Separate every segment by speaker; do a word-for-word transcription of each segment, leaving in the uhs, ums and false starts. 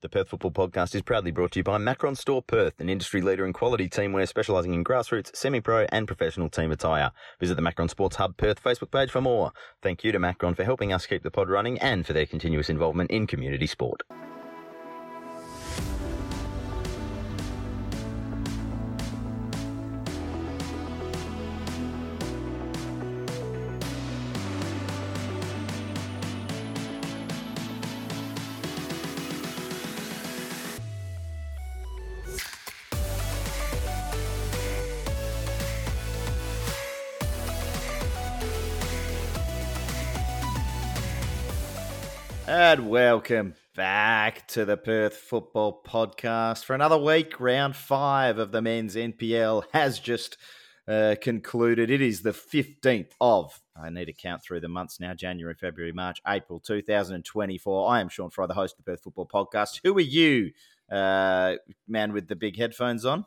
Speaker 1: The Perth Football Podcast is proudly brought to you by Macron Store Perth, an industry leader in quality teamwear specialising in grassroots, semi-pro and professional team attire. Visit the Macron Sports Hub Perth Facebook page for more. Thank you to Macron for helping us keep the pod running and for their continuous involvement in community sport.
Speaker 2: And welcome back to the Perth Football Podcast for another week. Round five of the men's N P L has just uh, concluded. It is the fifteenth of, I need to count through the months now, January, February, March, April two thousand twenty-four. I am Sean Fry, the host of the Perth Football Podcast. Who are you, uh, man with the big headphones on?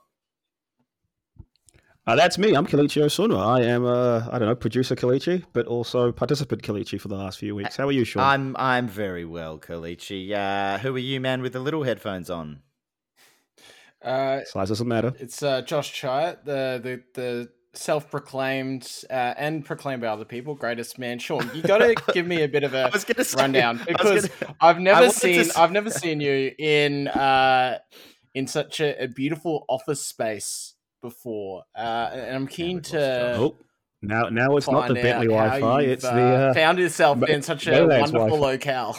Speaker 3: Uh, that's me. I'm Kelechi Osuna. I am, uh, I don't know, producer Kelechi, but also participant Kelechi for the last few weeks. How are you, Sean?
Speaker 2: I'm I'm very well, Kelechi. Uh, who are you, man, with the little headphones on?
Speaker 4: Uh,
Speaker 3: Size doesn't matter.
Speaker 4: It's uh, Josh Chiat, the the the self-proclaimed uh, and proclaimed by other people greatest man. Sean, you got to give me a bit of a
Speaker 2: say,
Speaker 4: rundown because
Speaker 2: gonna,
Speaker 4: I've never seen
Speaker 2: to...
Speaker 4: I've never seen you in uh, in such a, a beautiful office space before, uh, and I'm keen to.
Speaker 3: Oh, now now it's not the Bentley Wi-Fi; it's
Speaker 4: uh,
Speaker 3: the uh,
Speaker 4: found yourself
Speaker 3: Ma-
Speaker 4: in such a
Speaker 3: Mayland's
Speaker 4: wonderful
Speaker 3: Wi-Fi.
Speaker 4: locale.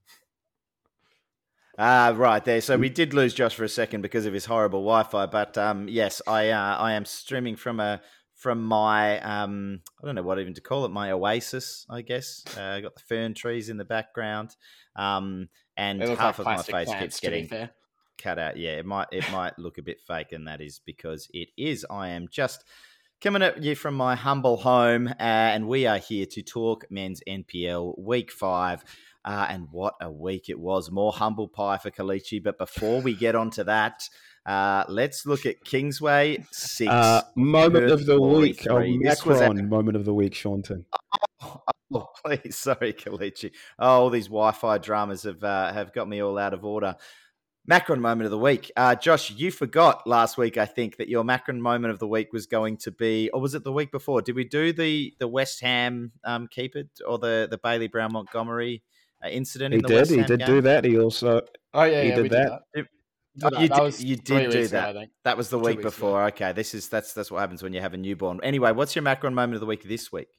Speaker 2: Ah, right there. So we did lose Josh for a second because of his horrible Wi-Fi, but um, yes, I uh, I am streaming from a from my um, I don't know what even to call it, my oasis, I guess. Uh, I got the fern trees in the background, um, and half
Speaker 4: like
Speaker 2: of my face keeps getting
Speaker 4: fair.
Speaker 2: cut out. Yeah, it might it might look a bit fake, and that is because it is. I am just coming at you from my humble home, uh, and we are here to talk men's N P L Week Five. Uh, and what a week it was. More humble pie for Kelechi. But before we get on to that, uh, let's look at Kingsway six.
Speaker 3: Uh, moment of the week. Oh,
Speaker 2: This was
Speaker 3: Macron
Speaker 2: our...
Speaker 3: moment of the week, Shaunton.
Speaker 2: Oh, oh, please. Sorry, Kelechi. Oh, all these Wi-Fi dramas have uh, have got me all out of order. Macron moment of the week. Uh, Josh, you forgot last week, I think, that your Macron moment of the week was going to be, or was it the week before? Did we do the the West Ham um, keeper or the, the Bailey Brown Montgomery uh, incident
Speaker 3: He
Speaker 2: in the
Speaker 3: did.
Speaker 2: West
Speaker 3: He
Speaker 2: Ham
Speaker 3: did
Speaker 2: game?
Speaker 3: do that. He also.
Speaker 4: Oh yeah,
Speaker 3: he
Speaker 4: yeah,
Speaker 3: did
Speaker 4: we
Speaker 3: that.
Speaker 4: did that.
Speaker 2: Oh,
Speaker 4: That
Speaker 2: you did,
Speaker 4: was
Speaker 2: you
Speaker 4: three
Speaker 2: did do
Speaker 4: weeks ago,
Speaker 2: that.
Speaker 4: I think.
Speaker 2: That was the
Speaker 4: Two
Speaker 2: week
Speaker 4: weeks
Speaker 2: before. Okay, this is that's that's what happens when you have a newborn. Anyway, what's your Macron moment of the week this week?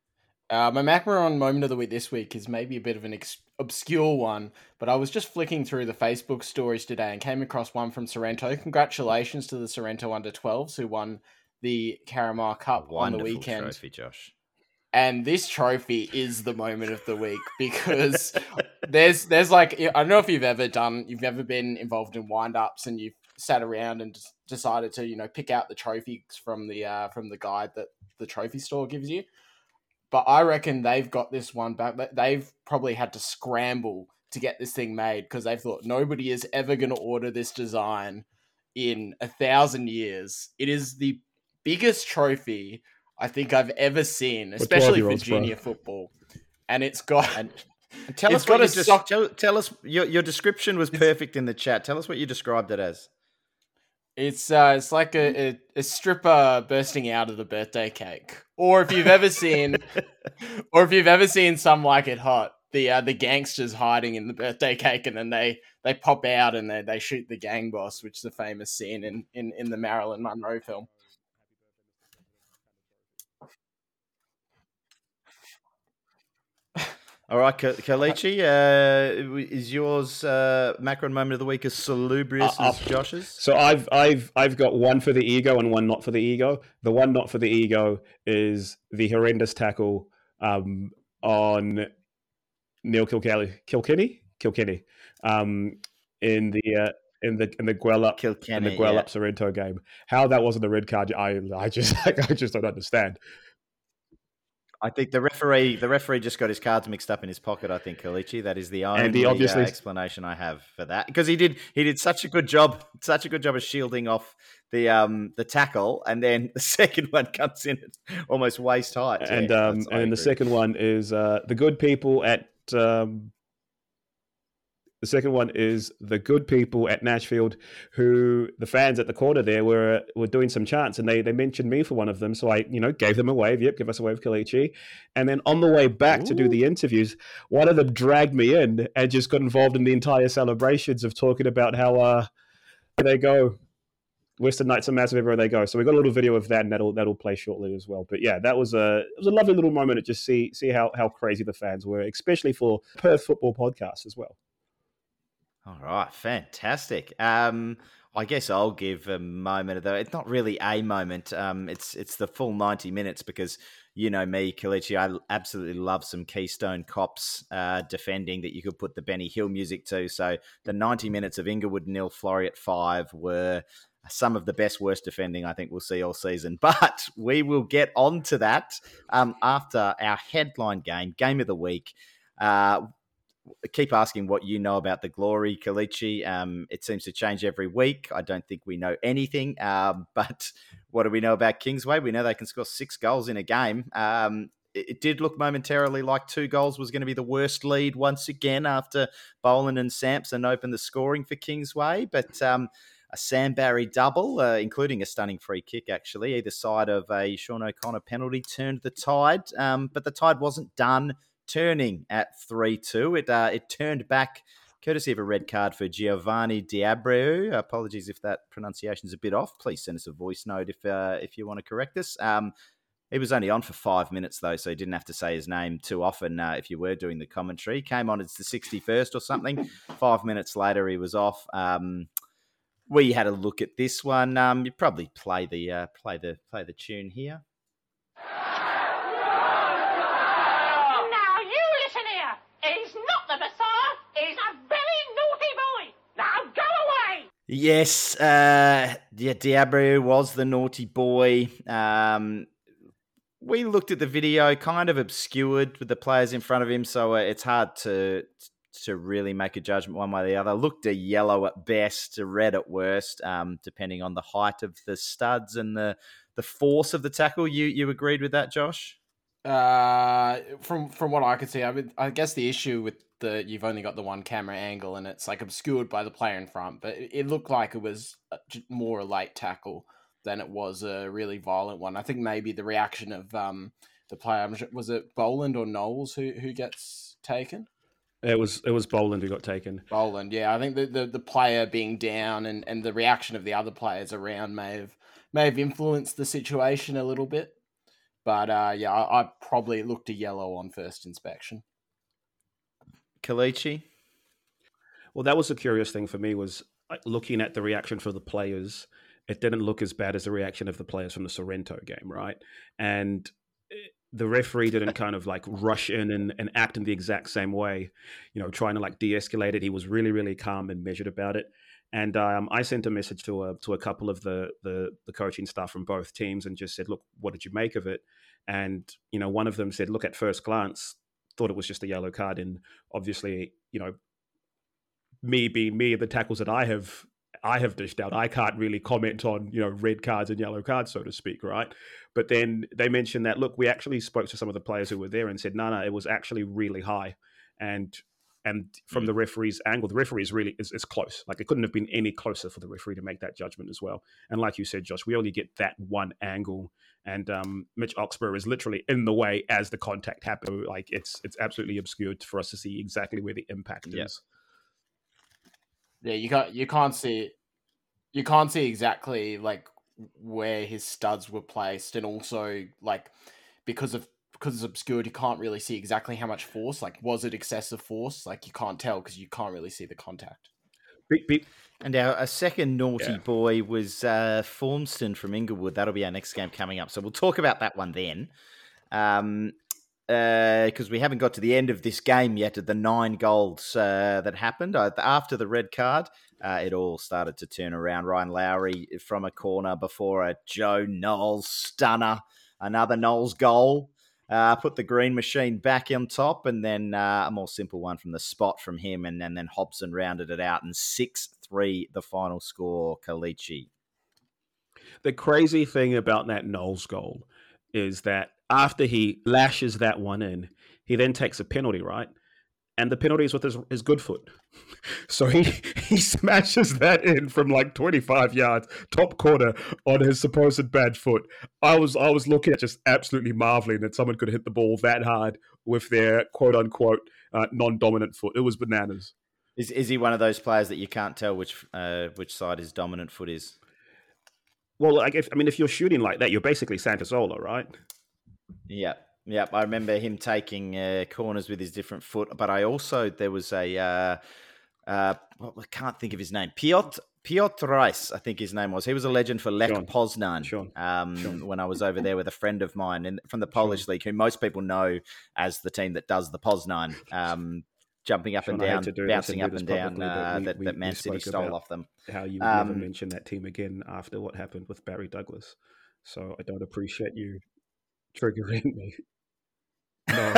Speaker 4: Uh, my Macron moment of the week this week is maybe a bit of an ex- obscure one, but I was just flicking through the Facebook stories today and came across one from Sorrento. Congratulations to the Sorrento under twelves who won the Caramar Cup on the weekend.
Speaker 2: Trophy, Josh.
Speaker 4: And this trophy is the moment of the week because there's there's like, I don't know if you've ever done, you've ever been involved in wind-ups and you've sat around and just decided to, you know, pick out the trophies from the uh, from the guide that the trophy store gives you. But I reckon they've got this one back. They've probably had to scramble to get this thing made because they've thought nobody is ever going to order this design in a thousand years. It is the biggest trophy I think I've ever seen, especially for junior bro. football. And it's got...
Speaker 2: And, and tell
Speaker 4: it's
Speaker 2: us what
Speaker 4: got
Speaker 2: you
Speaker 4: a
Speaker 2: just,
Speaker 4: sock-
Speaker 2: tell, tell us, your, your description was perfect in the chat. Tell us what you described it as.
Speaker 4: It's uh, it's like a, a, a stripper bursting out of the birthday cake. Or if you've ever seen, or if you've ever seen Some Like It Hot, the uh, the gangsters hiding in the birthday cake, and then they, they pop out and they, they shoot the gang boss, which is a famous scene in, in, in the Marilyn Monroe film.
Speaker 2: All right, Kelechi, uh, is yours uh, Macron moment of the week as salubrious uh, as Josh's?
Speaker 3: So I've I've I've got one for the ego and one not for the ego. The one not for the ego is the horrendous tackle um, on Neil Kilkelly, Kilkenny, Kilkenny, um, in the uh, in the in the Guelph
Speaker 2: Kilkenny,
Speaker 3: in the Guelph
Speaker 2: yeah.
Speaker 3: Sorrento game. How that wasn't a red card, I I just I just don't understand.
Speaker 2: I think the referee, the referee just got his cards mixed up in his pocket. I think Kelechi. That is the only
Speaker 3: and he obviously...
Speaker 2: uh, explanation I have for that, because he did he did such a good job, such a good job of shielding off the um the tackle, and then the second one comes in at almost waist height.
Speaker 3: And
Speaker 2: yeah,
Speaker 3: um and the second one is uh, the good people at um, The second one is the good people at Nashfield, who the fans at the corner there were were doing some chants, and they they mentioned me for one of them. So I, you know, gave them a wave. Yep, give us a wave, Kalichi. And then on the way back Ooh. to do the interviews, one of them dragged me in and just got involved in the entire celebrations of talking about how uh they go. Western Knights are massive everywhere they go. So we got a little video of that, and that'll that'll play shortly as well. But yeah, that was a it was a lovely little moment to just see see how how crazy the fans were, especially for Perth Football Podcast as well.
Speaker 2: All right, fantastic. Um, I guess I'll give a moment, though. It's not really a moment. Um, it's it's the full ninety minutes because, you know me, Kalichi, I absolutely love some Keystone Cops uh, defending that you could put the Benny Hill music to. So the ninety minutes of Inglewood nil, Floreat five were some of the best, worst defending I think we'll see all season. But we will get on to that um, after our headline game, Game of the Week. Uh Keep asking what you know about the Glory, Kalichi. Um, it seems to change every week. I don't think we know anything. Um, but what do we know about Kingsway? We know they can score six goals in a game. Um, it, it did look momentarily like two goals was going to be the worst lead once again after Boland and Sampson opened the scoring for Kingsway. But um, a Sam Barry double, uh, including a stunning free kick, actually, either side of a Sean O'Connor penalty, turned the tide. Um, but the tide wasn't done turning at three two. It uh, it turned back courtesy of a red card for Giovanni Diabreu. Apologies if that pronunciation's a bit off. Please send us a voice note if uh, if you want to correct us. Um, he was only on for five minutes, though, so he didn't have to say his name too often uh, if you were doing the commentary. Came on as the sixty-first or something. Five minutes later, he was off. Um, we had a look at this one. Um, you probably play the uh, play the play the tune here. Yes, uh, yeah, Diabreu was the naughty boy. Um, we looked at the video, kind of obscured with the players in front of him, so uh, it's hard to to really make a judgment one way or the other. Looked a yellow at best, a red at worst, um, depending on the height of the studs and the the force of the tackle. You you agreed with that, Josh?
Speaker 4: Uh, from from what I could see, I mean, I guess the issue with the you've only got the one camera angle and it's like obscured by the player in front, but it, it looked like it was more a late tackle than it was a really violent one. I think maybe the reaction of um the player, was it Boland or Knowles who who gets taken?
Speaker 3: It was it was Boland who got taken.
Speaker 4: Boland, yeah. I think the, the, the player being down and, and the reaction of the other players around may have may have influenced the situation a little bit. But uh, yeah, I, I probably looked a yellow on first inspection.
Speaker 2: Kalichi?
Speaker 3: Well, that was the curious thing for me was looking at the reaction for the players. It didn't look as bad as the reaction of the players from the Sorrento game, right? And the referee didn't kind of like rush in and, and act in the exact same way, you know, trying to like de-escalate it. He was really, really calm and measured about it. And um, I sent a message to a to a couple of the, the the coaching staff from both teams and just said, look, what did you make of it? And, you know, one of them said, look, at first glance, thought it was just a yellow card. And obviously, you know, me being me, the tackles that I have I have dished out, I can't really comment on, you know, red cards and yellow cards, so to speak, right? But then they mentioned that, look, we actually spoke to some of the players who were there and said, no, no, it was actually really high. And and from the referee's angle, the referee is really is, is close. Like, it couldn't have been any closer for the referee to make that judgment as well. And like you said, Josh, we only get that one angle. And um, Mitch Oxborough is literally in the way as the contact happened. Like, it's it's absolutely obscured for us to see exactly where the impact
Speaker 2: yep.
Speaker 3: is.
Speaker 4: Yeah, you can't you can't see you can't see exactly like where his studs were placed, and also like because of because it's obscured, you can't really see exactly how much force. Like, was it excessive force? Like, you can't tell because you can't really see the contact.
Speaker 3: Beep, beep.
Speaker 2: And our a second naughty
Speaker 3: Yeah.
Speaker 2: boy was uh, Formston from Inglewood. That'll be our next game coming up, so we'll talk about that one then. Um, because uh, we haven't got to the end of this game yet of the nine goals uh, that happened. Uh, after the red card, uh, it all started to turn around. Ryan Lowry from a corner before a Joe Knowles stunner. Another Knowles goal. Uh, put the green machine back on top, and then uh, a more simple one from the spot from him, and, and then Hobson rounded it out, and six three the final score, Kalichi.
Speaker 3: The crazy thing about that Knowles goal is that after he lashes that one in, he then takes a penalty, right? and the penalty is with his, his good foot. So he, he smashes that in from like twenty-five yards, top corner, on his supposed bad foot. I was I was looking at just absolutely marveling that someone could hit the ball that hard with their quote-unquote uh, non-dominant foot. It was bananas.
Speaker 2: Is is he one of those players that you can't tell which uh, which side his dominant foot is?
Speaker 3: Well, like if, I mean, if you're shooting like that, you're basically Santazola, right?
Speaker 2: Yeah. Yeah, I remember him taking uh, corners with his different foot, but I also, there was a, uh, uh, well, I can't think of his name, Piotr, Piotr Rice, I think his name was. He was a legend for Lech
Speaker 3: Sean.
Speaker 2: Poznan
Speaker 3: Sean.
Speaker 2: Um,
Speaker 3: Sean.
Speaker 2: when I was over there with a friend of mine in, from the Polish
Speaker 3: Sean.
Speaker 2: league, who most people know as the team that does the Poznan, um, jumping up
Speaker 3: Sean,
Speaker 2: and down, bouncing up and down,
Speaker 3: publicly,
Speaker 2: uh,
Speaker 3: we,
Speaker 2: that,
Speaker 3: we,
Speaker 2: that Man
Speaker 3: we
Speaker 2: City
Speaker 3: spoke
Speaker 2: stole off them.
Speaker 3: How you would
Speaker 2: Um,
Speaker 3: never mention that team again after what happened with Barry Douglas. So I don't appreciate you triggering me. No.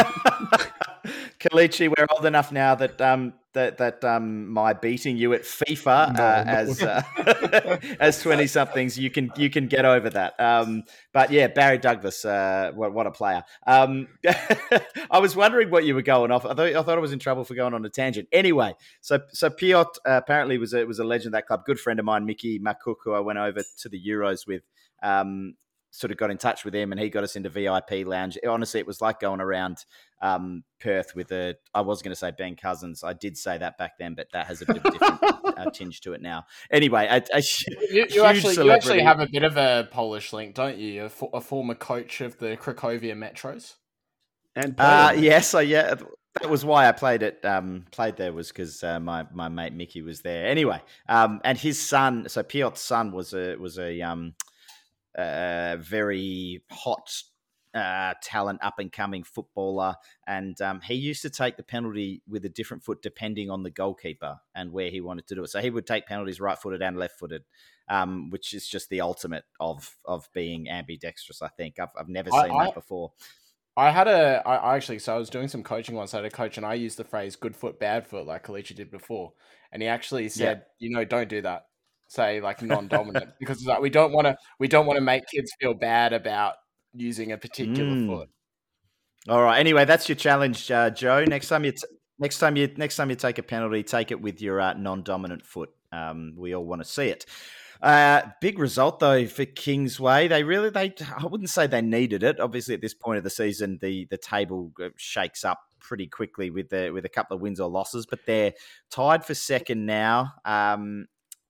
Speaker 2: Kalichi, we're old enough now that um that that um my beating you at FIFA
Speaker 3: No,
Speaker 2: uh,
Speaker 3: no.
Speaker 2: as uh, as twenty somethings you can you can get over that. Um, but yeah, Barry Douglas, uh, what what a player. Um, I was wondering what you were going off. I thought I thought I was in trouble for going on a tangent. Anyway, so so Piotr uh, apparently was a, was a legend of that club. Good friend of mine, Mickey Makuk, who I went over to the Euros with. Um, sort of got in touch with him and he got us into V I P lounge. Honestly, it was like going around um, Perth with a, I was going to say Ben Cousins. I did say that back then, but that has a bit of a different uh, tinge to it now. Anyway, a, a
Speaker 4: you, you actually you actually have a bit of a Polish link, don't you? A, for, a former coach of the Cracovia Metros.
Speaker 3: And
Speaker 2: uh, yes, so yeah, that was why I played it. Um, played there was because uh, my my mate Mickey was there. Anyway, um, and his son, so Piotr's son was a was a um, uh, very hot uh, talent, up and coming footballer, and um, he used to take the penalty with a different foot depending on the goalkeeper and where he wanted to do it. So he would take penalties right footed and left footed, um, which is just the ultimate of of being ambidextrous. I think I've I've never seen
Speaker 4: I,
Speaker 2: that
Speaker 4: I,
Speaker 2: before.
Speaker 4: I had a I I actually so I was doing some coaching once. I had a coach and I used the phrase "good foot, bad foot" like Kalichi did before, and he actually said, yeah. you know, don't do that. Say like non-dominant because it's like we don't want to we don't want to make kids feel bad about using a particular mm. foot.
Speaker 2: All right. Anyway, that's your challenge, uh, Joe. Next time you t- next time you next time you take a penalty, take it with your uh, non-dominant foot. Um, we all want to see it. Uh, big result though for Kingsway. They really they I wouldn't say they needed it. Obviously, at this point of the season, the the table shakes up pretty quickly with the with a couple of wins or losses, but they're tied for second now. Um,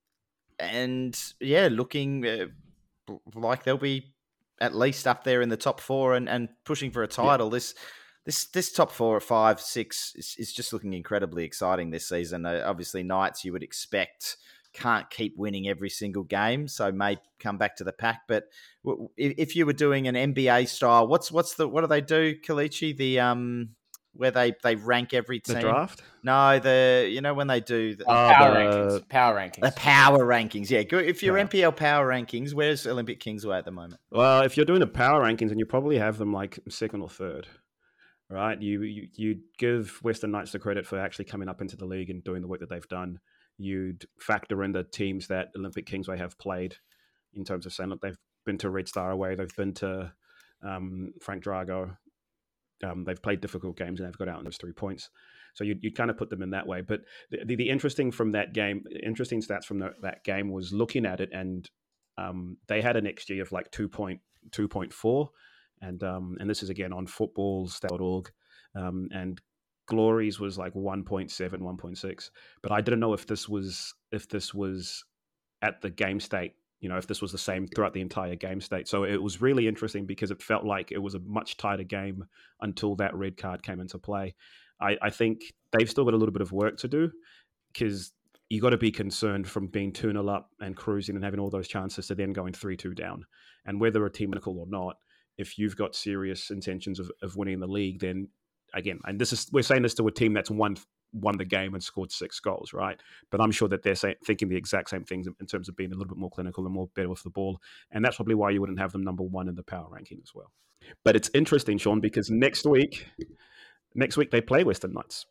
Speaker 2: And yeah, looking uh, like they'll be at least up there in the top four and, and pushing for a title. Yeah. This this this top four or five, six is, is just looking incredibly exciting this season. Uh, obviously, Knights you would expect can't keep winning every single game, so may come back to the pack. But if, if you were doing an N B A style, what's what's the what do they do, Kalichi? The um. Where they, they rank every team.
Speaker 3: The draft?
Speaker 2: No, the you know when they do the
Speaker 4: uh, power the, rankings. Power rankings.
Speaker 2: The power rankings. Yeah, good. If you're yeah. N P L power rankings, where's Olympic Kingsway at the moment?
Speaker 3: Well, if you're doing the power rankings, and you probably have them like second or third, right? You you you give Western Knights the credit for actually coming up into the league and doing the work that they've done. You'd factor in the teams that Olympic Kingsway have played in terms of saying, look, they've been to Red Star away, they've been to um, Frank Drago. Um, they've played difficult games and they've got out in those three points. So you'd, you'd kind of put them in that way. But the, the, the interesting from that game, interesting stats from the, that game was looking at it, and um, they had an X G of like two point four. And um, and this is again on football stat dot org. Um, and Glory's was like one point seven, one point six. But I didn't know if this was if this was at the game state. You know, if this was the same throughout the entire game state. So it was really interesting because it felt like it was a much tighter game until that red card came into play. I, I think they've still got a little bit of work to do because you got to be concerned from being two nil up and cruising and having all those chances to then going three two down. And whether a team or not, if you've got serious intentions of, of winning the league, then again, and this is we're saying this to a team that's won won the game and scored six goals, right? But I'm sure that they're say, thinking the exact same things in terms of being a little bit more clinical and more better with the ball. And that's probably why you wouldn't have them number one in the power ranking as well. But it's interesting, Sean, because next week, next week they play Western Knights.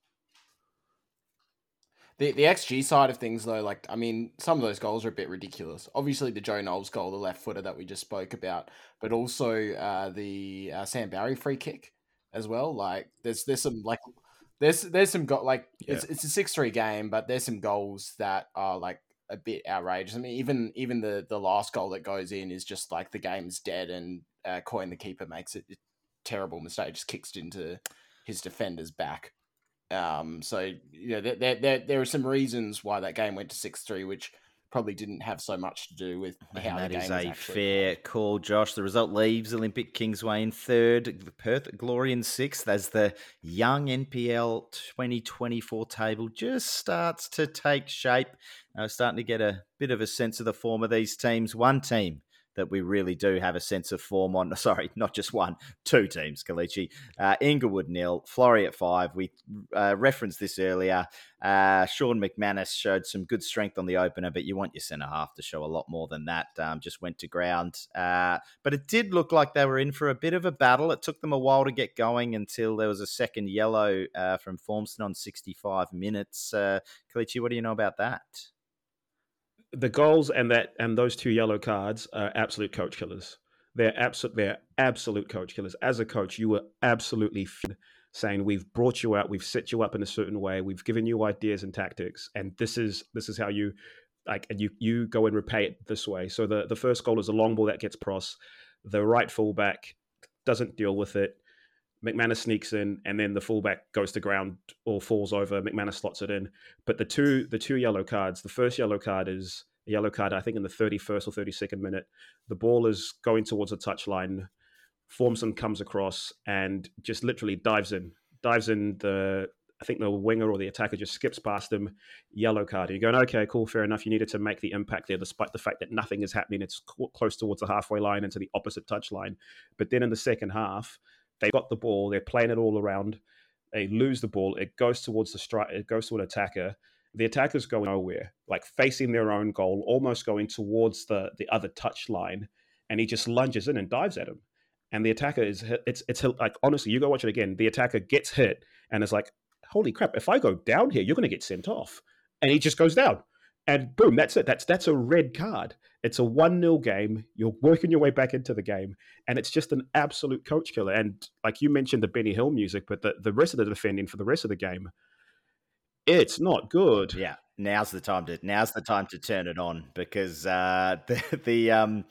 Speaker 4: The the X G side of things, though, like, I mean, some of those goals are a bit ridiculous. Obviously, the Joe Knowles goal, the left footer that we just spoke about, but also uh, the uh, Sam Barry free kick as well. Like, there's there's some, like, there's there's some go- like
Speaker 3: Yeah.
Speaker 4: it's it's a six three game, but there's some goals that are like a bit outrageous. I mean, even even the the last goal that goes in is just like the game's dead, and uh, Coyne the keeper makes it a terrible mistake, just kicks it into his defender's back. Um, so you know, there, there there there are some reasons why that game went to six three, which probably didn't have so much to do with how
Speaker 2: And that
Speaker 4: the game
Speaker 2: is
Speaker 4: was
Speaker 2: a
Speaker 4: actually
Speaker 2: fair
Speaker 4: played.
Speaker 2: call, Josh. The result leaves Olympic Kingsway in third, the Perth Glory in sixth, as the young N P L twenty twenty-four table just starts to take shape. Uh, starting to get a bit of a sense of the form of these teams. One team that we really do have a sense of form on. Sorry, not just one, two teams, Kalichi. Uh, Inglewood nil, Florrie at five. We uh, referenced this earlier. Uh, Sean McManus showed some good strength on the opener, but you want your centre half to show a lot more than that. Um, just went to ground. Uh, but it did look like they were in for a bit of a battle. It took them a while to get going until there was a second yellow uh, from Formston on sixty-five minutes. Uh, Kalichi, what do you know about that?
Speaker 3: The goals and that and those two yellow cards are absolute coach killers. They're absolute. They're absolute coach killers. As a coach, you were absolutely f- saying, "We've brought you out. We've set you up in a certain way. We've given you ideas and tactics, and this is this is how you like. And you you go and repay it this way." So the the first goal is a long ball that gets cross. The right fullback doesn't deal with it. McManus sneaks in, and then the fullback goes to ground or falls over. McManus slots it in. But the two the two yellow cards, the first yellow card is a yellow card, I think, in the thirty-first or thirty-second minute. The ball is going towards the touchline. Formson comes across and just literally dives in. Dives in the, I think the winger or the attacker just skips past him. Yellow card. And you're going, okay, cool, fair enough. You needed to make the impact there, despite the fact that nothing is happening. It's close towards the halfway line and to the opposite touchline. But then in the second half, they got the ball. They're playing it all around. They lose the ball. It goes towards the strike. It goes to an attacker. The attacker's going nowhere, like facing their own goal, almost going towards the the other touch line, and he just lunges in and dives at him. And the attacker is hit. It's it's like honestly, you go watch it again. The attacker gets hit and is like, "Holy crap! If I go down here, you're going to get sent off." And he just goes down. And boom, that's it. That's that's a red card. It's a one nil game. You're working your way back into the game. And it's just an absolute coach killer. And like you mentioned the Benny Hill music, but the, the rest of the defending for the rest of the game, it's not good.
Speaker 2: Yeah, now's the time to now's the time to turn it on because uh, the the um,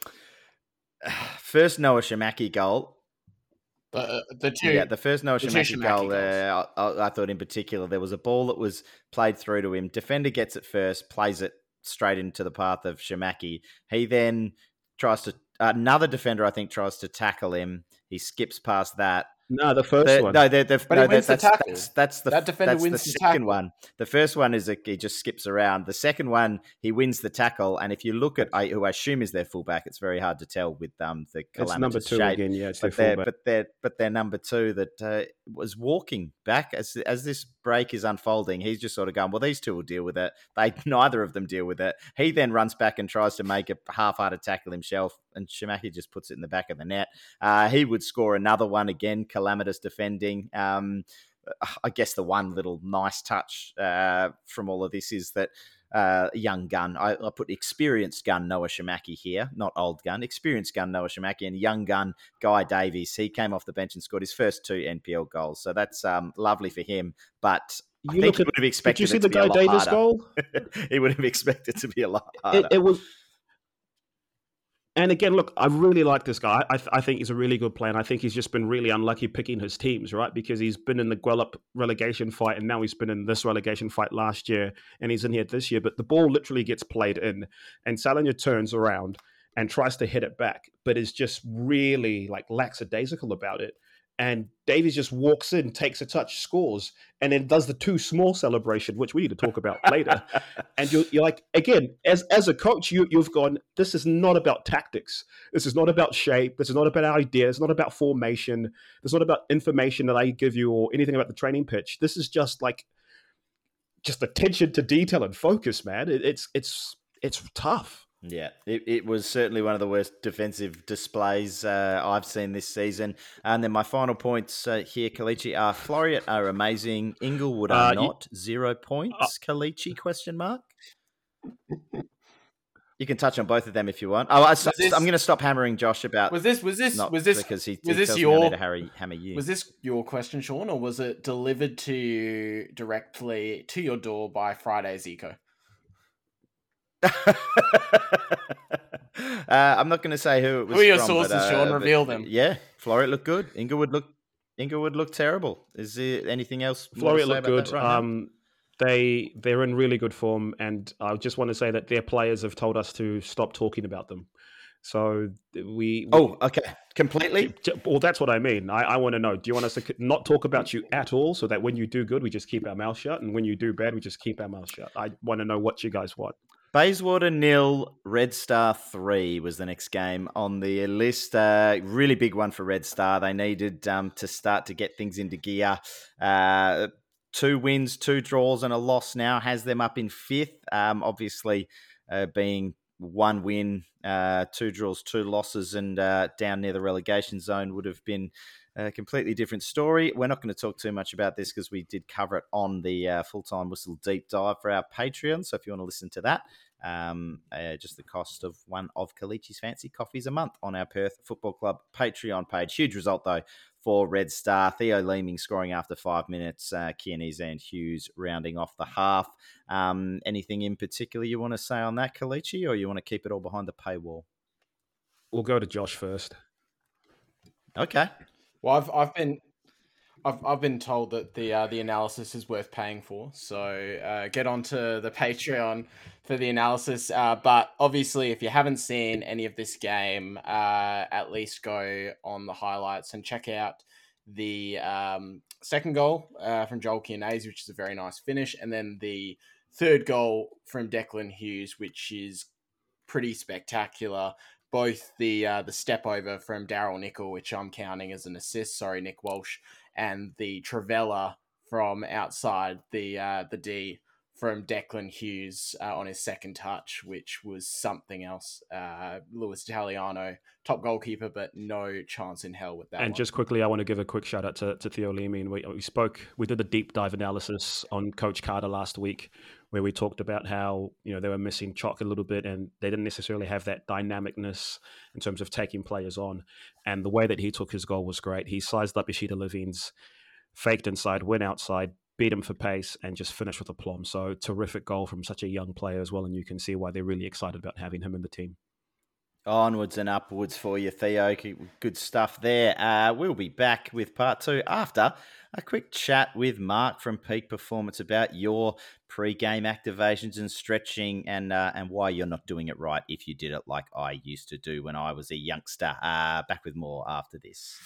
Speaker 2: first Noah Shamaki goal.
Speaker 4: The, the two,
Speaker 2: yeah, the first Noah
Speaker 4: the
Speaker 2: Shamaki,
Speaker 4: Shamaki
Speaker 2: goal,
Speaker 4: goals.
Speaker 2: uh, I, I thought in particular there was a ball that was played through to him. Defender gets it first, plays it straight into the path of Shamaki. He then tries to, another defender I think tries to tackle him. He skips past that.
Speaker 3: No, the first
Speaker 2: The-
Speaker 3: one.
Speaker 2: No, the, the,
Speaker 4: But
Speaker 2: no
Speaker 4: he wins
Speaker 2: that,
Speaker 4: the
Speaker 2: that's,
Speaker 4: tackle.
Speaker 2: that's that's the
Speaker 4: That defender
Speaker 2: that's
Speaker 4: wins
Speaker 2: the
Speaker 4: the
Speaker 2: second
Speaker 4: tackle.
Speaker 2: one. The first one is a, he just skips around. The second one he wins the tackle, and if you look at I, who I assume is their fullback, it's very hard to tell with um the
Speaker 3: It's number
Speaker 2: calamitous
Speaker 3: two
Speaker 2: shape.
Speaker 3: again. Yeah, it's their
Speaker 2: But they're
Speaker 3: fullback.
Speaker 2: but they're but they're number two that uh, was walking back as as this break is unfolding. He's just sort of going, well, these two will deal with it. They neither of them deal with it. He then runs back and tries to make a half-hearted tackle himself, and Shamaki just puts it in the back of the net. Uh, he would score another one again. Calamitous defending. Um, I guess the one little nice touch uh, from all of this is that uh, young gun, I, I put experienced gun Noah Shamaki here, not old gun, experienced gun Noah Shamaki, and young gun Guy Davies. He came off the bench and scored his first two N P L goals. So that's um, lovely for him. But I
Speaker 3: You
Speaker 2: think he
Speaker 3: look at-
Speaker 2: would have expected
Speaker 3: Did you see
Speaker 2: it
Speaker 3: the
Speaker 2: to be a
Speaker 3: Guy
Speaker 2: lot
Speaker 3: Davis
Speaker 2: harder.
Speaker 3: goal?
Speaker 2: He would have expected to be a lot harder.
Speaker 3: It, it was. And again, look, I really like this guy. I, th- I think he's a really good player. And I think he's just been really unlucky picking his teams, right? Because he's been in the Guelph relegation fight, and now he's been in this relegation fight last year, and he's in here this year. But the ball literally gets played in, and Salinger turns around and tries to hit it back, but is just really like lackadaisical about it. And Davies just walks in, takes a touch, scores, and then does the too small celebration, which we need to talk about later. And you're, you're like, again, as as a coach, you, you've gone, this is not about tactics. This is not about shape. This is not about ideas. It's not about formation. This is not about information that I give you or anything about the training pitch. This is just like, just attention to detail and focus, man. It, it's it's it's tough.
Speaker 2: Yeah, it, it was certainly one of the worst defensive displays uh, I've seen this season. And then my final points uh, here, Kalichi, are Floriat are amazing. Inglewood are
Speaker 3: Uh, you-
Speaker 2: not. Zero points. Kalichi, question mark? You can touch on both of them if you want. Oh, I,
Speaker 4: this,
Speaker 2: I'm going to stop hammering Josh about.
Speaker 4: Was this? Was this?
Speaker 2: Not
Speaker 4: Was this?
Speaker 2: Because he,
Speaker 4: was
Speaker 2: he
Speaker 4: this
Speaker 2: tells
Speaker 4: your?
Speaker 2: Me I need to harry, hammer you.
Speaker 4: Was this your question, Sean, or was it delivered to you directly to your door by Friday's Eco?
Speaker 2: uh, I'm not going to say who it was.
Speaker 4: Who are your
Speaker 2: from,
Speaker 4: sources,
Speaker 2: but, uh,
Speaker 4: Sean?
Speaker 2: but,
Speaker 4: Reveal them.
Speaker 2: Yeah, Floreat looked good. Inglewood looked. Inglewood looked terrible. Is there anything else?
Speaker 3: Floreat looked good.
Speaker 2: Right
Speaker 3: um, they they're in really good form, and I just want to say that their players have told us to stop talking about them. So we, we
Speaker 2: oh okay completely.
Speaker 3: Well, that's what I mean. I, I want to know. Do you want us to not talk about you at all, so that when you do good, we just keep our mouth shut, and when you do bad, we just keep our mouth shut? I want to know what you guys want.
Speaker 2: Bayswater nil, Red Star three was the next game on the list. Uh, really big one for Red Star. They needed um, to start to get things into gear. Uh, two wins, two draws, and a loss now has them up in fifth. Um, obviously, uh, being one win, uh, two draws, two losses, and uh, down near the relegation zone would have been a completely different story. We're not going to talk too much about this because we did cover it on the uh, full-time whistle deep dive for our Patreon. So if you want to listen to that, um, uh, just the cost of one of Kalichi's fancy coffees a month on our Perth Football Club Patreon page. Huge result though for Red Star. Theo Leeming scoring after five minutes. Uh, Kearney's and Hughes rounding off the half. Um, anything in particular you want to say on that, Kalichi, or you want to keep it all behind the paywall?
Speaker 3: We'll go to Josh first.
Speaker 2: Okay.
Speaker 4: Well, I've I've been I've I've been told that the uh, the analysis is worth paying for, so uh, get onto the Patreon for the analysis. Uh, but obviously, if you haven't seen any of this game, uh, at least go on the highlights and check out the um, second goal uh, from Joel Kearney, which is a very nice finish, and then the third goal from Declan Hughes, which is pretty spectacular. Both the uh, the step over from Daryl Nickel, which I'm counting as an assist, sorry, Nick Walsh, and the Travella from outside the uh, the D from Declan Hughes uh, on his second touch, which was something else. Uh, Luis Italiano, top goalkeeper, but no chance in hell with that
Speaker 3: And
Speaker 4: one.
Speaker 3: just quickly, I want to give a quick shout out to, to Theo Leeming. We, we spoke, we did a deep dive analysis on Coach Carter last week, where we talked about how, you know, they were missing Chalk a little bit and they didn't necessarily have that dynamicness in terms of taking players on. And the way that he took his goal was great. He sized up Ishida Levines, faked inside, went outside, beat him for pace, and just finished with aplomb. So terrific goal from such a young player as well, and you can see why they're really excited about having him in the team.
Speaker 2: Onwards and upwards for you, Theo. Good stuff there. Uh, we'll be back with part two after a quick chat with Mark from Peak Performance about your pre-game activations and stretching and uh, and why you're not doing it right if you did it like I used to do when I was a youngster. Uh, back with more after this.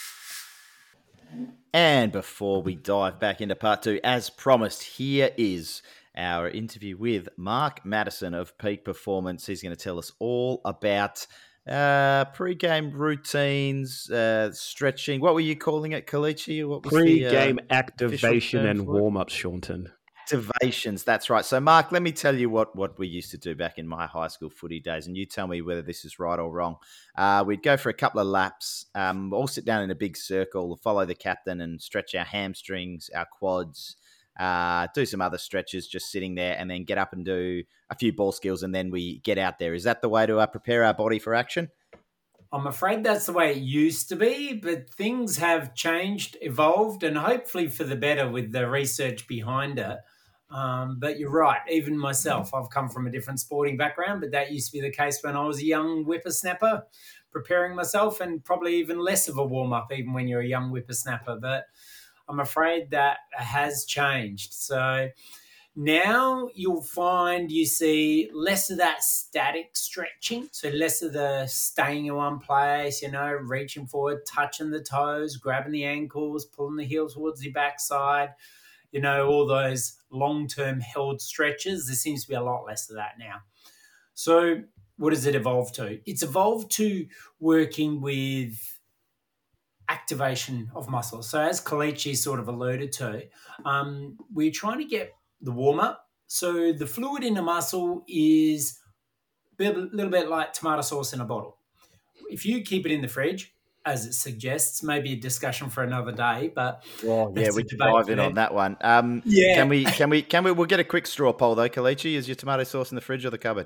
Speaker 2: And before we dive back into part two, as promised, here is our interview with Mark Madison of Peak Performance. He's going to tell us all about uh, pre-game routines, uh, stretching. What were you calling it, Kalichi? What was
Speaker 3: Pre-game
Speaker 2: the, uh,
Speaker 3: activation and warm-ups, Shaunton.
Speaker 2: Activations, that's right. So, Mark, let me tell you what, what we used to do back in my high school footy days, and you tell me whether this is right or wrong. Uh, we'd go for a couple of laps, um, all sit down in a big circle, follow the captain and stretch our hamstrings, our quads, uh, do some other stretches just sitting there, and then get up and do a few ball skills, and then we get out there. Is that the way to uh, prepare our body for action?
Speaker 5: I'm afraid that's the way it used to be, but things have changed, evolved, and hopefully for the better with the research behind it. Um, but you're right, even myself, I've come from a different sporting background, but that used to be the case when I was a young whippersnapper, preparing myself, and probably even less of a warm-up even when you're a young whippersnapper. But I'm afraid that has changed. So now you'll find you see less of that static stretching, so less of the staying in one place, you know, reaching forward, touching the toes, grabbing the ankles, pulling the heels towards the backside, you know, all those long-term held stretches. There seems to be a lot less of that now. So what does it evolve to? It's evolved to working with activation of muscles. So as Kalichi sort of alluded to, um, we're trying to get the warm-up. So the fluid in the muscle is a little bit like tomato sauce in a bottle. If you keep it in the fridge, as it suggests, maybe a discussion for another day, but
Speaker 2: well, yeah, we can dive in on that one. Um,
Speaker 5: yeah.
Speaker 2: Can we, can we, can we, we'll get a quick straw poll though, Kalichi. Is your tomato sauce in the fridge or the cupboard?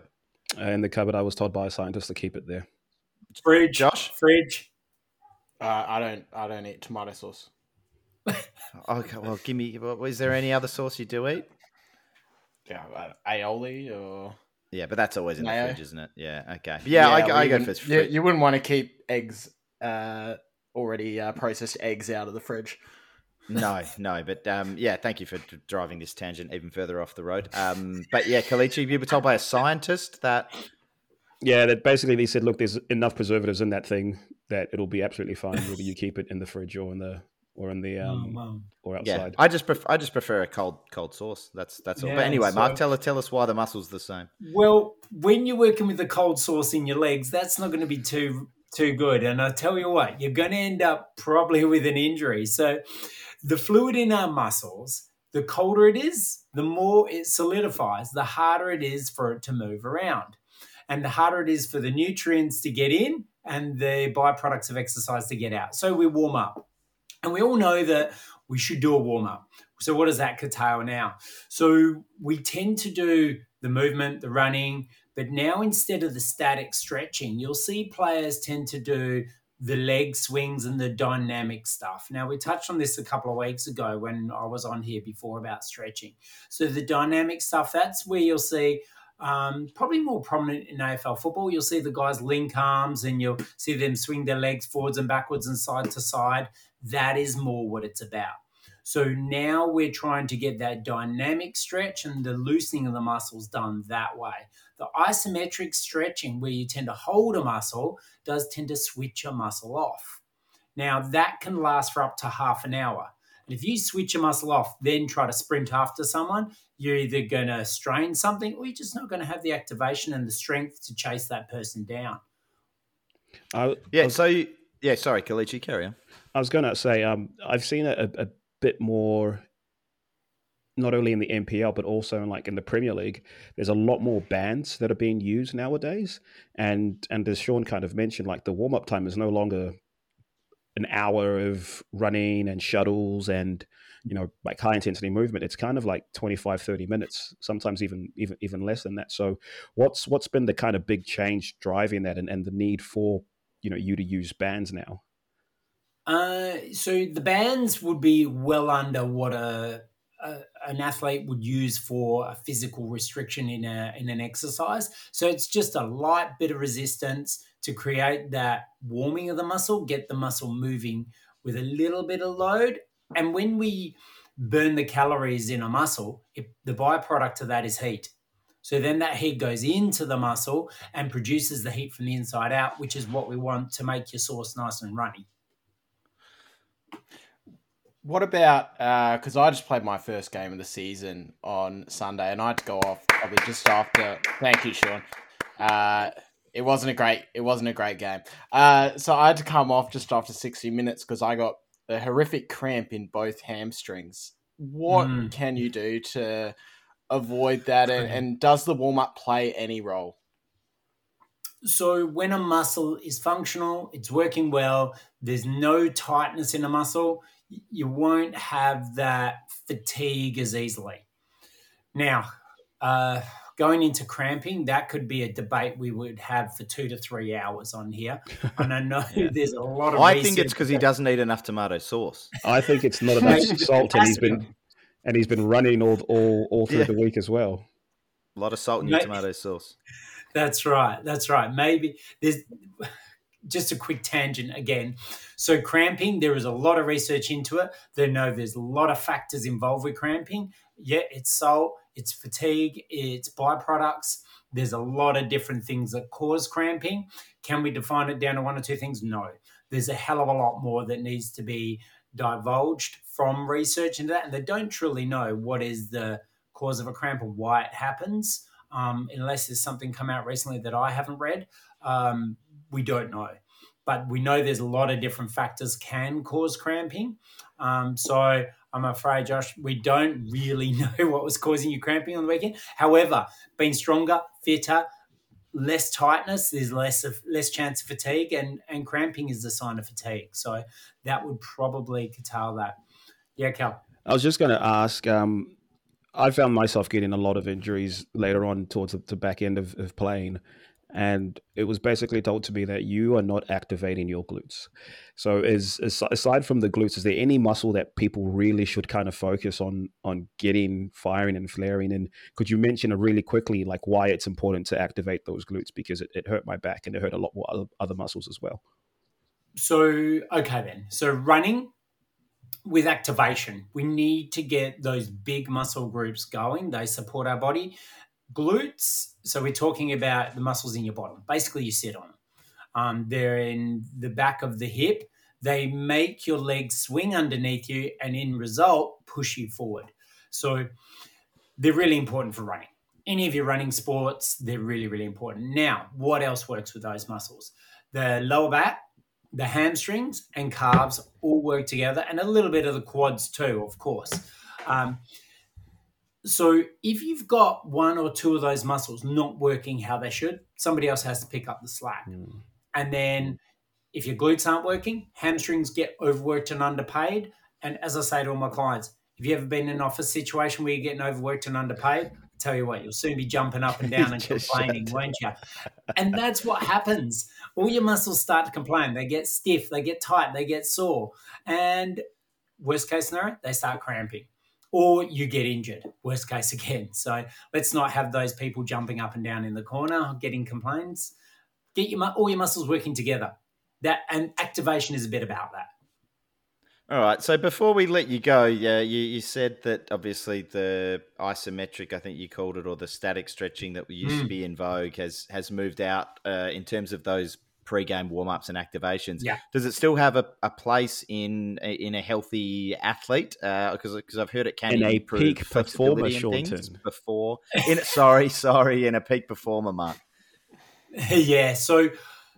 Speaker 3: Uh, in the cupboard, I was told by a scientist to keep it there.
Speaker 5: Fridge,
Speaker 2: Josh?
Speaker 5: Fridge.
Speaker 4: Uh, I don't. I don't eat tomato sauce.
Speaker 2: Okay, well, give me. Well, is there any other sauce you do eat?
Speaker 4: Yeah, uh, aioli or
Speaker 2: Yeah, but that's always in
Speaker 4: Mayo.
Speaker 2: the fridge, isn't it? Yeah. Okay. Yeah, I,
Speaker 4: well,
Speaker 2: I
Speaker 4: you
Speaker 2: go for
Speaker 4: wouldn't-
Speaker 2: fridge.
Speaker 4: You, you wouldn't want to keep eggs, uh, already uh, processed eggs out of the fridge.
Speaker 2: No, no, but um, yeah, thank you for d- driving this tangent even further off the road. Um, but yeah, Kalichi, you were told by a scientist that.
Speaker 3: Yeah, that basically they said, look, there's enough preservatives in that thing that it'll be absolutely fine whether you keep it in the fridge or in the or in the um
Speaker 5: Oh, wow.
Speaker 3: or
Speaker 2: Yeah,
Speaker 3: outside.
Speaker 2: I just prefer I just prefer a cold cold sauce. That's that's all.
Speaker 5: Yeah,
Speaker 2: But anyway, Mark,
Speaker 5: so-
Speaker 2: tell tell us why the muscle's the same.
Speaker 5: Well, when you're working with the cold sauce in your legs, that's not going to be too too good. And I tell you what, you're going to end up probably with an injury. So the fluid in our muscles, the colder it is, the more it solidifies, the harder it is for it to move around. And the harder it is for the nutrients to get in and the byproducts of exercise to get out. So we warm up. And we all know that we should do a warm up. So what does that curtail now? So we tend to do the movement, the running, but now instead of the static stretching, you'll see players tend to do the leg swings and the dynamic stuff. Now, we touched on this a couple of weeks ago when I was on here before about stretching. So the dynamic stuff, that's where you'll see um, probably more prominent in A F L football. You'll see the guys link arms and you'll see them swing their legs forwards and backwards and side to side. That is more what it's about. So now we're trying to get that dynamic stretch and the loosening of the muscles done that way. The isometric stretching, where you tend to hold a muscle, does tend to switch a muscle off. Now, that can last for up to half an hour. And if you switch a muscle off, then try to sprint after someone, you're either going to strain something or you're just not going to have the activation and the strength to chase that person down.
Speaker 3: I,
Speaker 2: Yeah.
Speaker 3: I was,
Speaker 2: So you, yeah, sorry, Kalichi, carry on.
Speaker 3: I was going to say, um, I've seen a, a bit more, not only in the N P L but also in like in the Premier League. There's a lot more bands that are being used nowadays, and and as Sean kind of mentioned, like the warm up time is no longer an hour of running and shuttles and you know like high intensity movement. It's kind of like twenty-five, thirty minutes, sometimes even even even less than that. So what's what's been the kind of big change driving that, and, and the need for you know you to use bands now?
Speaker 5: Uh, so the bands would be well under what a, a an athlete would use for a physical restriction in a in an exercise. So it's just a light bit of resistance to create that warming of the muscle, get the muscle moving with a little bit of load. And when we burn the calories in a muscle, it, the byproduct of that is heat. So then that heat goes into the muscle and produces the heat from the inside out, which is what we want to make your sauce nice and runny.
Speaker 4: What about, because I just played my first game of the season on Sunday and I had to go off probably just after, thank you, Sean. Uh, it wasn't a great, it wasn't a great game. Uh, so I had to come off just after sixty minutes because I got a horrific cramp in both hamstrings. What
Speaker 5: Mm.
Speaker 4: can you do to avoid that? And, and does the warm-up play any role?
Speaker 5: So when a muscle is functional, it's working well, there's no tightness in a muscle, you won't have that fatigue as easily. Now, uh, going into cramping, that could be a debate we would have for two to three hours on here. And I know
Speaker 2: Yeah.
Speaker 5: there's a lot of
Speaker 2: I
Speaker 5: research
Speaker 2: think it's because he
Speaker 5: that-
Speaker 2: doesn't eat enough tomato sauce.
Speaker 3: I think it's not enough
Speaker 5: Maybe
Speaker 3: salt, and he's
Speaker 5: capacity.
Speaker 3: been and he's been running all all all through
Speaker 2: Yeah.
Speaker 3: the week as well.
Speaker 2: A lot of salt in your
Speaker 5: Mate.
Speaker 2: tomato sauce.
Speaker 5: That's right. That's right. Maybe there's just a quick tangent again. So cramping, there is a lot of research into it. They know there's a lot of factors involved with cramping. Yeah, it's salt, it's fatigue, it's byproducts. There's a lot of different things that cause cramping. Can we define it down to one or two things? No. There's a hell of a lot more that needs to be divulged from research into that. And they don't truly know what is the cause of a cramp or why it happens. Um, unless there's something come out recently that I haven't read, um, we don't know. But we know there's a lot of different factors can cause cramping. Um, so I'm afraid, Josh, we don't really know what was causing you cramping on the weekend. However, being stronger, fitter, less tightness, there's less of less chance of fatigue, and, and cramping is a sign of fatigue. So that would probably curtail that. Yeah, Cal.
Speaker 3: I was just going to ask, um, I found myself getting a lot of injuries later on towards the, the back end of, of playing. And it was basically told to me that you are not activating your glutes. So is, is aside from the glutes, is there any muscle that people really should kind of focus on on getting firing and flaring? And could you mention really quickly like why it's important to activate those glutes? Because it, it hurt my back and it hurt a lot more other, other muscles as well.
Speaker 5: So, okay then. So running with activation, we need to get those big muscle groups going. They support our body. Glutes, so we're talking about the muscles in your bottom. Basically, you sit on them. Um, they're in the back of the hip. They make your legs swing underneath you and in result, push you forward. So they're really important for running. Any of your running sports, they're really, really important. Now, what else works with those muscles? The lower back, the hamstrings and calves all work together, and a little bit of the quads too, of course. Um, So if you've got one or two of those muscles not working how they should, somebody else has to pick up the slack. Mm. And then if your glutes aren't working, hamstrings get overworked and underpaid. And as I say to all my clients, if you've ever been in an office situation where you're getting overworked and underpaid, I tell you what, you'll soon be jumping up and down and complaining, won't you? And that's what happens. All your muscles start to complain. They get stiff, they get tight, they get sore. And worst case scenario, they start cramping. Or you get injured, worst case again. So let's not have those people jumping up and down in the corner, getting complaints. Get your all your muscles working together. That and activation is a bit about that.
Speaker 2: All right. So before we let you go, yeah, you, you said that obviously the isometric, I think you called it, or the static stretching that used mm. to be in vogue has has moved out uh, in terms of those pre-game warm-ups and activations.
Speaker 5: Yeah.
Speaker 2: Does it still have a, a place in in a healthy athlete? Because uh, because I've heard it can
Speaker 3: in
Speaker 2: improve
Speaker 3: a peak performer,
Speaker 2: things before. In sorry, sorry, in a peak performer, Mark.
Speaker 5: Yeah. So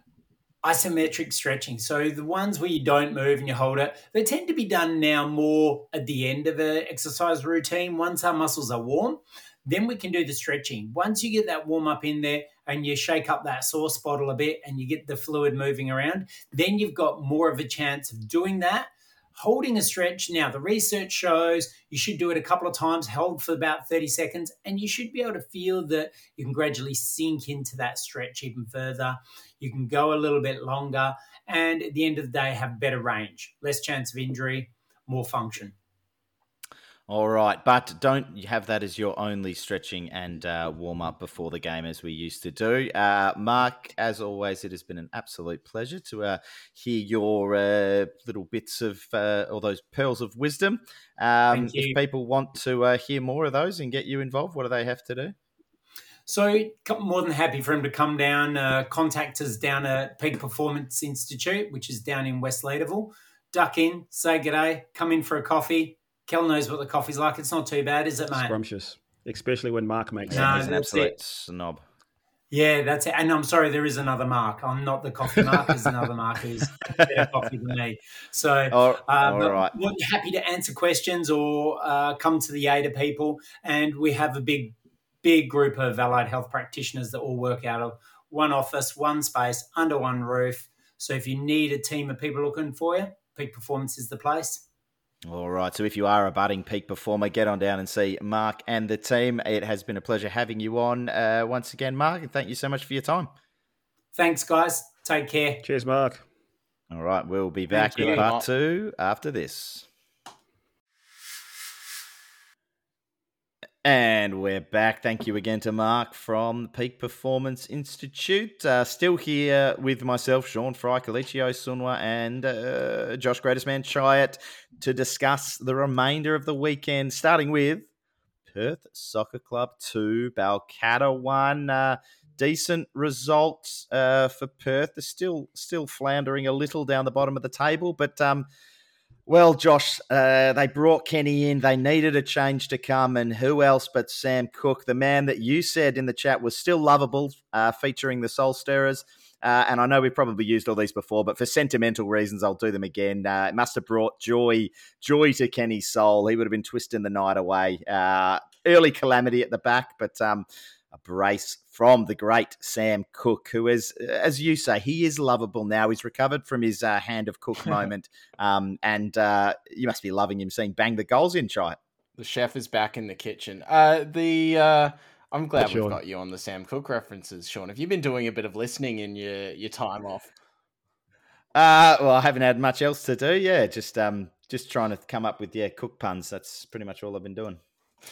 Speaker 5: isometric stretching. So the ones where you don't move and you hold it, they tend to be done now more at the end of an exercise routine. Once our muscles are warm, then we can do the stretching. Once you get that warm up in there and you shake up that sore spot a bit and you get the fluid moving around, then you've got more of a chance of doing that. Holding a stretch, now the research shows you should do it a couple of times, hold for about thirty seconds, and you should be able to feel that you can gradually sink into that stretch even further. You can go a little bit longer, and at the end of the day, have better range, less chance of injury, more function.
Speaker 2: All right, but don't have that as your only stretching and uh, warm-up before the game as we used to do. Uh, Mark, as always, it has been an absolute pleasure to uh, hear your uh, little bits of, uh, all those pearls of wisdom. Um, if people want to uh, hear more of those and get you involved, what do they have to do?
Speaker 5: So more than happy for him to come down, uh, contact us down at Peak Performance Institute, which is down in West Leederville. Duck in, say g'day, come in for a coffee. Kel knows what the coffee's like. It's not too bad, is it, mate?
Speaker 3: Scrumptious, especially when Mark makes
Speaker 2: no,
Speaker 3: it.
Speaker 2: He's an absolute it. snob.
Speaker 5: Yeah, that's it. And I'm sorry, there is another Mark. I'm not the coffee Mark. There's another Mark who's better coffee than me. So
Speaker 2: oh,
Speaker 5: uh,
Speaker 2: all right.
Speaker 5: we're happy to answer questions or uh, come to the aid of people. And we have a big, big group of allied health practitioners that all work out of one office, one space, under one roof. So if you need a team of people looking for you, Peak Performance is the place.
Speaker 2: All right. So if you are a budding peak performer, get on down and see Mark and the team. It has been a pleasure having you on uh, once again, Mark, and thank you so much for your time.
Speaker 5: Thanks, guys. Take care.
Speaker 3: Cheers, Mark.
Speaker 2: All right. We'll be back with part two after this. And we're back. Thank you again to Mark from the Peak Performance Institute. Uh, still here with myself, Sean Fry, Kalichio Sunwa, and uh, Josh Greatest Man Chiat to discuss the remainder of the weekend, starting with Perth Soccer Club two, Balcatta one. Uh, decent results uh, for Perth. They're still, still floundering a little down the bottom of the table, but... Um, Well, Josh, uh, they brought Kenny in. They needed a change to come, and who else but Sam Cook, the man that you said in the chat was still lovable, uh, featuring the Soul Stirrers. Uh, and I know we've probably used all these before, but for sentimental reasons, I'll do them again. Uh, it must have brought joy, joy to Kenny's soul. He would have been twisting the night away. Uh, early calamity at the back, but um, a brace from the great Sam Cook, who is, as you say, he is lovable now. He's recovered from his uh, hand of Cook moment, um, and uh, you must be loving him seeing bang the goals in, Chai.
Speaker 4: The chef is back in the kitchen. Uh, the uh, I'm glad
Speaker 3: Hey,
Speaker 4: we've
Speaker 3: Sean.
Speaker 4: got you on the Sam Cooke references, Sean. Have you been doing a bit of listening in your, your time off?
Speaker 2: Uh, well, I haven't had much else to do. Yeah, just um, just trying to come up with yeah Cook puns. That's pretty much all I've been doing.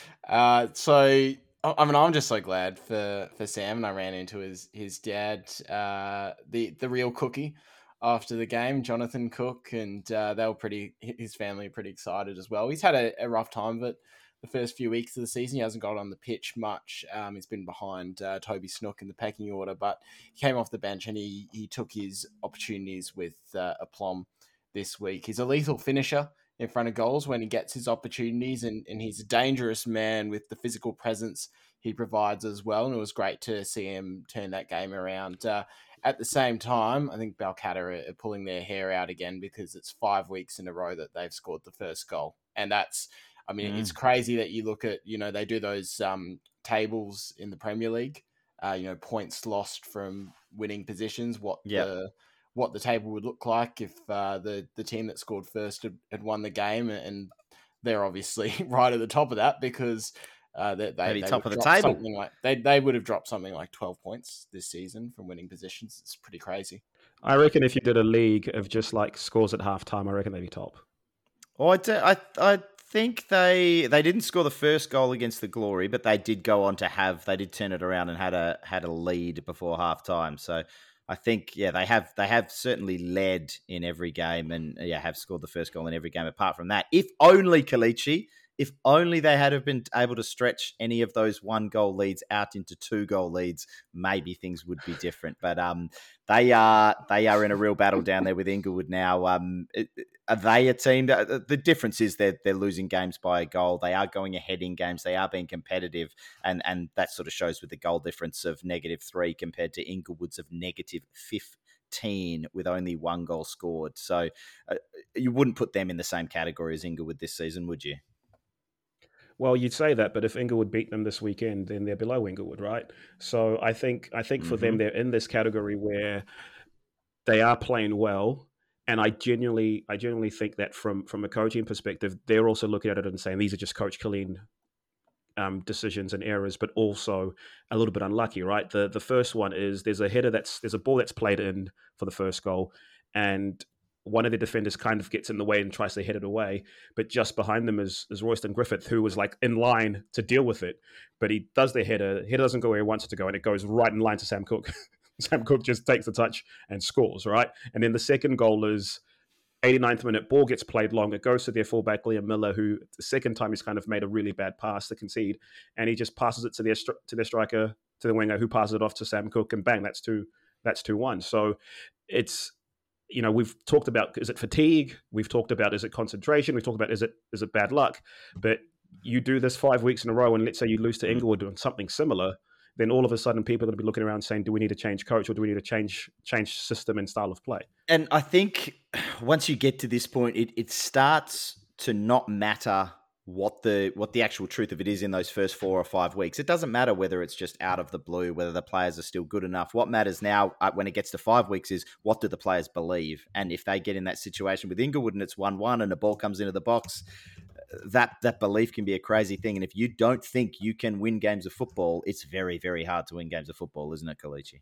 Speaker 4: Uh, so I I mean, I'm just so glad for, for Sam, and I ran into his his dad, uh, the the real Cookie, after the game, Jonathan Cook, and uh, they were pretty. His family are pretty excited as well. He's had a, a rough time of it the first few weeks of the season. He hasn't got on the pitch much. Um, he's been behind uh, Toby Snook in the pecking order, but he came off the bench and he he took his opportunities with uh, aplomb this week. He's a lethal finisher in front of goals when he gets his opportunities, and, and he's a dangerous man with the physical presence he provides as well. And it was great to see him turn that game around. Uh, at the same time, I think Balcatta are pulling their hair out again because it's five weeks in a row that they've scored the first goal. And that's, I mean, mm. it's crazy that you look at, you know, they do those um, tables in the Premier League, uh, you know, points lost from winning positions, what yep. the what the table would look like if uh, the, the team that scored first had, had won the game. And they're obviously right at the top of that because uh, they, they,
Speaker 2: Maybe
Speaker 4: they
Speaker 2: top of the table.
Speaker 4: Something like, they, they would have dropped something like twelve points this season from winning positions. It's pretty crazy.
Speaker 3: I reckon if you did a league of just like scores at halftime, I reckon they'd be top.
Speaker 2: Oh, I, do, I, I think they they didn't score the first goal against the Glory, but they did go on to have, they did turn it around and had a had a lead before halftime. So I think, yeah, they have they have certainly led in every game and, yeah, have scored the first goal in every game apart from that. If only, Kalichi, if only they had have been able to stretch any of those one-goal leads out into two-goal leads, maybe things would be different. But um, they are they are in a real battle down there with Inglewood now. Um, it, are they a team that, the difference is they're, they're losing games by a goal. They are going ahead in games. They are being competitive, and, and that sort of shows with the goal difference of negative three compared to Inglewood's of negative fifteen with only one goal scored. So uh, you wouldn't put them in the same category as Inglewood this season, would you?
Speaker 3: Well, you'd say that, but if Inglewood beat them this weekend, then they're below Inglewood, right? So I think I think for mm-hmm. them, they're in this category where they are playing well, and I genuinely I genuinely think that from from a coaching perspective, they're also looking at it and saying these are just Coach Killeen um, decisions and errors, but also a little bit unlucky, right? The the first one is there's a header that's there's a ball that's played in for the first goal, and one of the defenders kind of gets in the way and tries to head it away, but just behind them is, is Royston Griffith, who was like in line to deal with it. But he does the header. Header doesn't go where he wants it to go, and it goes right in line to Sam Cooke. Sam Cooke just takes the touch and scores, right? And then the second goal is eighty-ninth minute, ball gets played long. It goes to their fullback, Liam Miller, who the second time he's kind of made a really bad pass to concede, and he just passes it to their to their striker, to the winger, who passes it off to Sam Cooke, and bang, that's two, that's two one. So it's, you know, we've talked about, is it fatigue? We've talked about, is it concentration? We've talked about, is it is it bad luck? But you do this five weeks in a row, and let's say you lose to Inglewood doing something similar, then all of a sudden people are going to be looking around saying, do we need to change coach, or do we need to change change system and style of play?
Speaker 2: And I think once you get to this point, it, it starts to not matter what the what the actual truth of it is in those first four or five weeks. It doesn't matter whether it's just out of the blue, whether the players are still good enough. What matters now uh, when it gets to five weeks is what do the players believe? And if they get in that situation with Inglewood and it's one one and the ball comes into the box, that that belief can be a crazy thing. And if you don't think you can win games of football, it's very, very hard to win games of football, isn't it, Kalichi?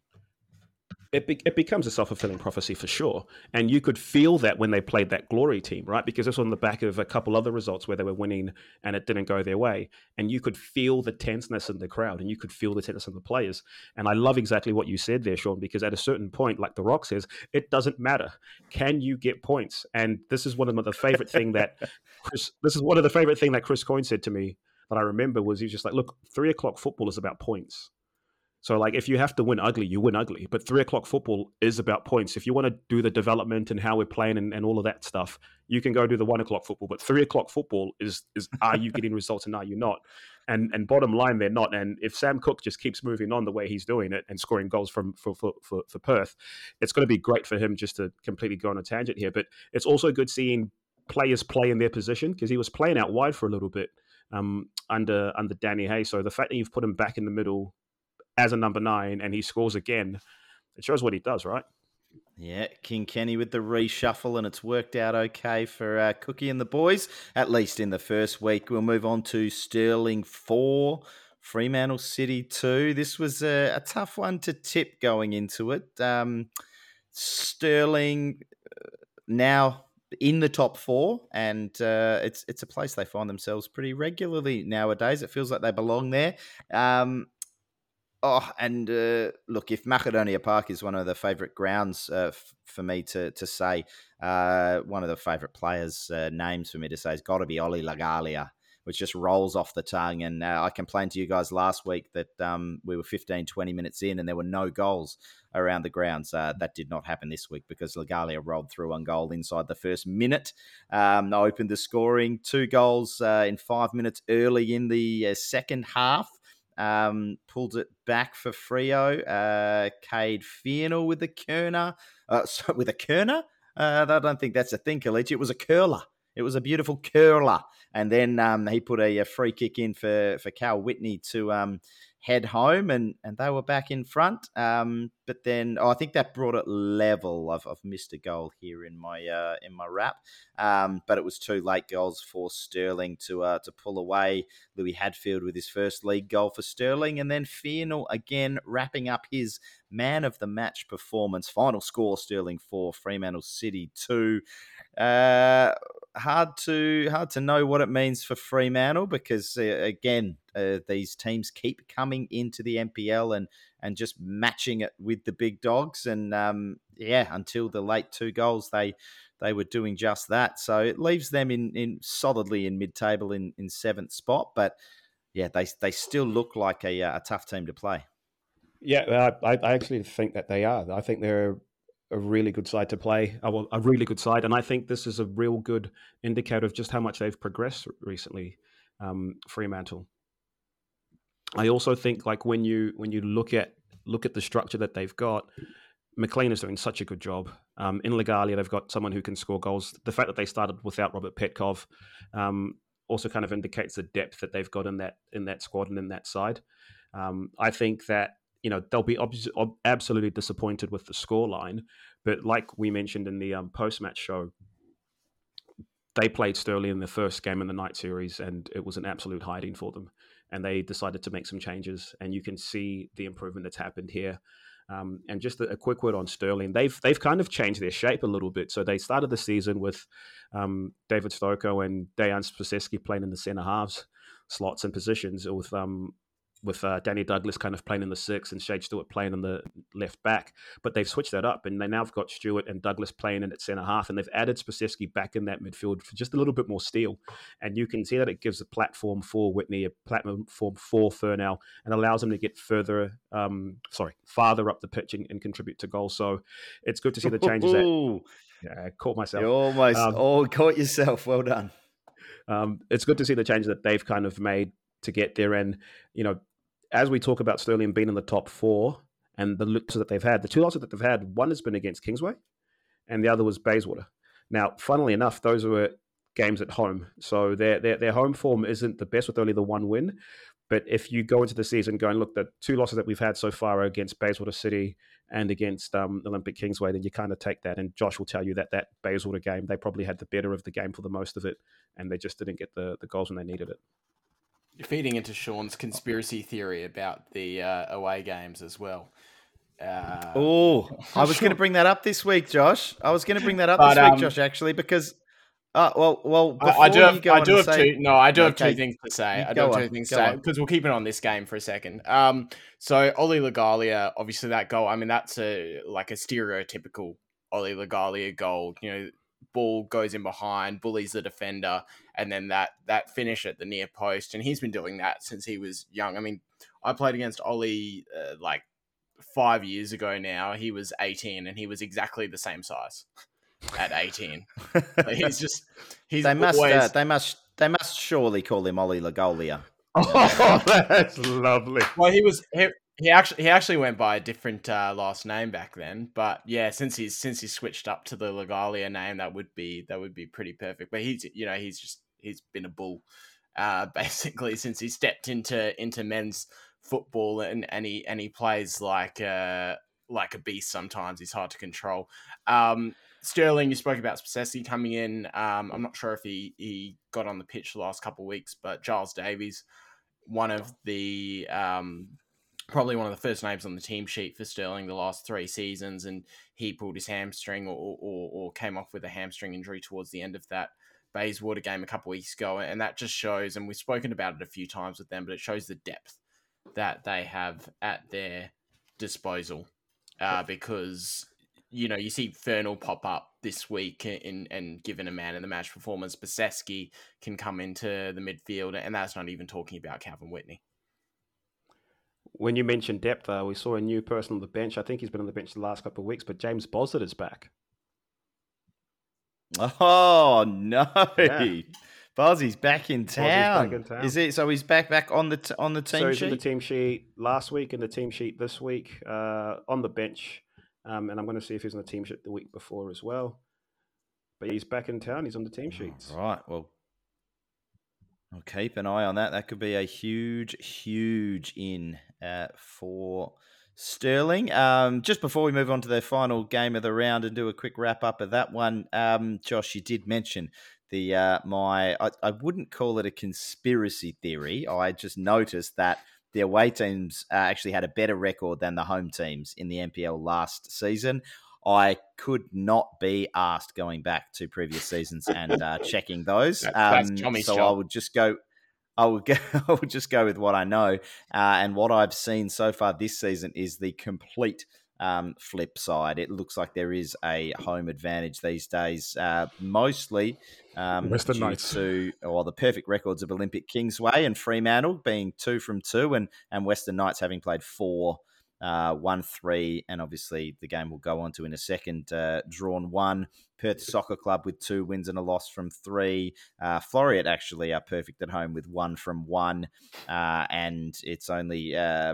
Speaker 3: It, be, it becomes a self-fulfilling prophecy for sure. And you could feel that when they played that Glory team, right? Because this was on the back of a couple other results where they were winning and it didn't go their way. And you could feel the tenseness in the crowd, and you could feel the tenseness in the players. And I love exactly what you said there, Sean, because at a certain point, like The Rock says, it doesn't matter. Can you get points? And this is one of the favorite thing that Chris, this is one of the favorite thing that Chris Coyne said to me that I remember was, he was just like, look, three o'clock football is about points. So, like, if you have to win ugly, you win ugly. But three o'clock football is about points. If you want to do the development and how we're playing and, and all of that stuff, you can go do the one o'clock football. But three o'clock football is, is are you getting results and are you not? And and bottom line, they're not. And if Sam Cooke just keeps moving on the way he's doing it and scoring goals from for, for, for, for Perth, it's going to be great for him just to completely go on a tangent here. But it's also good seeing players play in their position, because he was playing out wide for a little bit um, under under Danny Hay. So the fact that you've put him back in the middle as a number nine and he scores again, it shows what he does, right?
Speaker 2: Yeah, King Kenny with the reshuffle, and it's worked out okay for uh, Cookie and the boys, at least in the first week. We'll move on to Stirling four, Fremantle City two. This was a, a tough one to tip going into it. Um, Stirling now in the top four, and uh, it's it's a place they find themselves pretty regularly nowadays. It feels like they belong there. Um, Oh, and uh, look, if Macedonia Park is one of the favourite grounds uh, f- for me to to say, uh, one of the favourite players' uh, names for me to say has got to be Oli Lagalia, which just rolls off the tongue. And uh, I complained to you guys last week that um, we were fifteen, twenty minutes in and there were no goals around the grounds. Uh, that did not happen this week because Lagalia rolled through one goal inside the first minute. Um, they opened the scoring, two goals uh, in five minutes early in the uh, second half. Um, pulled it back for Freo. Uh, Cade Fiernell with the Kerner. Uh, so with a Kerner? Uh, I don't think that's a thing, Khalid. It was a curler. It was a beautiful curler. And then um, he put a, a free kick in for, for Cal Whitney to um, head home, and, and they were back in front. Um, but then oh, I think that brought it level. I've, I've missed a goal here in my uh, in my wrap, um, but it was two late goals for Stirling to uh, to pull away. Louis Hadfield with his first league goal for Stirling, and then Fiernell again wrapping up his man of the match performance. Final score: Stirling four, Fremantle City two. Uh, hard to hard to know what it means for Fremantle because uh, again uh, these teams keep coming into the N P L and and just matching it with the big dogs, and um, yeah, until the late two goals they they were doing just that. So it leaves them in in solidly in mid table in in seventh spot, but yeah, they they still look like a a tough team to play.
Speaker 3: Yeah, I, I actually think that they are. I think they're a really good side to play, a, a really good side, and I think this is a real good indicator of just how much they've progressed recently. Um, Fremantle. I also think, like when you when you look at look at the structure that they've got, McLean is doing such a good job. Um, in Lagalia, they've got someone who can score goals. The fact that they started without Robert Petkov um, also kind of indicates the depth that they've got in that in that squad and in that side. Um, I think that you know they'll be ob- ob- absolutely disappointed with the scoreline, but like we mentioned in the um, post-match show, they played Stirling in the first game in the night series, and it was an absolute hiding for them. And they decided to make some changes, and you can see the improvement that's happened here. Um, and just a, a quick word on Stirling, they've they've kind of changed their shape a little bit. So they started the season with um, David Stoko and Dejan Spaseski playing in the centre halves slots and positions, with um, with uh, Danny Douglas kind of playing in the six and Shade Stewart playing in the left back. But they've switched that up, and they now have got Stewart and Douglas playing in at centre half, and they've added Spaseski back in that midfield for just a little bit more steel. And you can see that it gives a platform for Whitney, a platform for Furnell, and allows them to get further, um, sorry, farther up the pitch and, and contribute to goals. So it's good to see the changes that... Yeah, I caught myself.
Speaker 2: You almost
Speaker 3: um,
Speaker 2: all caught yourself. Well done.
Speaker 3: Um, it's good to see the changes that they've kind of made to get there. And, you know, as we talk about Stirling being in the top four and the losses that they've had, the two losses that they've had, one has been against Kingsway and the other was Bayswater. Now, funnily enough, those were games at home. So their, their, their home form isn't the best with only the one win. But if you go into the season going, look, the two losses that we've had so far are against Bayswater City and against um, Olympic Kingsway, then you kind of take that. And Josh will tell you that that Bayswater game, they probably had the better of the game for the most of it, and they just didn't get the, the goals when they needed it.
Speaker 4: You're feeding into Sean's conspiracy theory about the uh, away games as well. Uh,
Speaker 2: oh, I was going to bring that up this week, Josh. I was going to bring that up
Speaker 4: but,
Speaker 2: this week,
Speaker 4: um,
Speaker 2: Josh, actually, because... Uh, well, well. Before
Speaker 4: I, I do have,
Speaker 2: you go
Speaker 4: I
Speaker 2: on
Speaker 4: do
Speaker 2: and
Speaker 4: have
Speaker 2: say,
Speaker 4: two. No, I do have
Speaker 2: okay,
Speaker 4: two things to say. I do
Speaker 2: go
Speaker 4: have two
Speaker 2: on,
Speaker 4: things to
Speaker 2: go
Speaker 4: say
Speaker 2: on.
Speaker 4: because we'll keep it on this game for a second. Um, so Oli Lagalia, obviously that goal. I mean, that's a like a stereotypical Oli Lagalia goal. You know, ball goes in behind, bullies the defender, and then that that finish at the near post. And he's been doing that since he was young. I mean, I played against Oli uh, like five years ago now. He was eighteen, and he was exactly the same size. At eighteen, like he's just he's
Speaker 2: they must
Speaker 4: always...
Speaker 2: uh, they must they must surely call him Oli Lagalia.
Speaker 3: Oh, that's lovely.
Speaker 4: Well, he was he, he actually he actually went by a different uh, last name back then, but yeah, since he's since he switched up to the Lagalia name, that would be that would be pretty perfect. But he's you know he's just he's been a bull uh, basically since he stepped into into men's football, and and he and he plays like. Uh, like a beast sometimes. He's hard to control. Um, Sterling, you spoke about Spasesi coming in. Um, I'm not sure if he, he got on the pitch the last couple of weeks, but Giles Davies, one of the um, probably one of the first names on the team sheet for Sterling the last three seasons, and he pulled his hamstring or, or, or came off with a hamstring injury towards the end of that Bayswater game a couple of weeks ago, and that just shows, and we've spoken about it a few times with them, but it shows the depth that they have at their disposal, uh, because you know, you see Fernal pop up this week in, and given a man in the match performance, Baseski can come into the midfield, and that's not even talking about Calvin Whitney.
Speaker 3: When you mentioned depth, uh, we saw a new person on the bench. I think he's been on the bench the last couple of weeks, but James Boslet is back.
Speaker 2: Oh, no.
Speaker 3: Yeah.
Speaker 2: Bozzy's back in town.
Speaker 3: back in town.
Speaker 2: Is it? So he's back back on the t- on the team
Speaker 3: so he's
Speaker 2: sheet?
Speaker 3: in the team sheet last week, in the team sheet this week, uh, on the bench. Um, and I'm going to see if he's on the team sheet the week before as well. But he's back in town. He's on the team sheets.
Speaker 2: All right. Well, I'll keep an eye on that. That could be a huge, huge in uh, for Sterling. Um, just before we move on to the final game of the round and do a quick wrap up of that one, um, Josh, you did mention the uh, my. I, I wouldn't call it a conspiracy theory. I just noticed that the away teams uh, actually had a better record than the home teams in the N P L last season. I could not be asked going back to previous seasons and uh, checking those.
Speaker 4: That's, that's
Speaker 2: um,
Speaker 4: Tommy's
Speaker 2: so
Speaker 4: job.
Speaker 2: I would just go. I would go. I would just go with what I know, uh, and what I've seen so far this season is the complete um, flip side. It looks like there is a home advantage these days, uh, mostly um,
Speaker 3: Western
Speaker 2: due
Speaker 3: Knights.
Speaker 2: to well, the perfect records of Olympic Kingsway and Fremantle being two from two, and and Western Knights having played four. Uh, one three, and obviously the game we'll go on to in a second. Uh, drawn one. Perth Soccer Club with two wins and a loss from three. Uh, Floriat actually are perfect at home with one from one, uh, and it's only uh,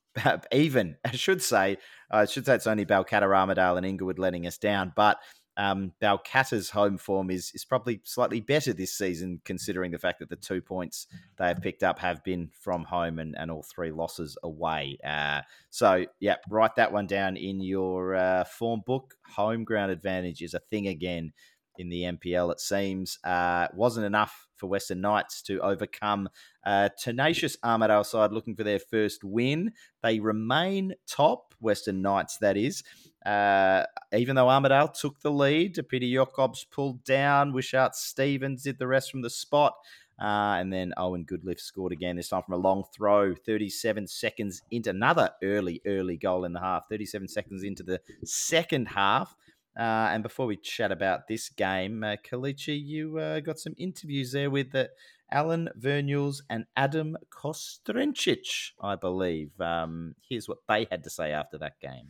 Speaker 2: even. I should say, I should say it's only Balcatta, Armidale, and Inglewood letting us down, but. Um, Balcatta's home form is is probably slightly better this season, considering the fact that the two points they have picked up have been from home and, and all three losses away. Uh, so, yeah, write that one down in your uh, form book. Home ground advantage is a thing again in the N P L, it seems. Uh, wasn't enough for Western Knights to overcome a tenacious Armidale side looking for their first win. They remain top, Western Knights, that is. Uh, even though Armidale took the lead, Peter Jacobs pulled down, Wishart Stevens did the rest from the spot, uh, and then Owen Goodliff scored again, this time from a long throw, thirty-seven seconds into another early, early goal in the half, thirty-seven seconds into the second half. Uh, and before we chat about this game, uh, Kalichi, you uh, got some interviews there with uh, Alan Vernules and Adam Kostrencic, I believe. Um, here's what they had to say after that game.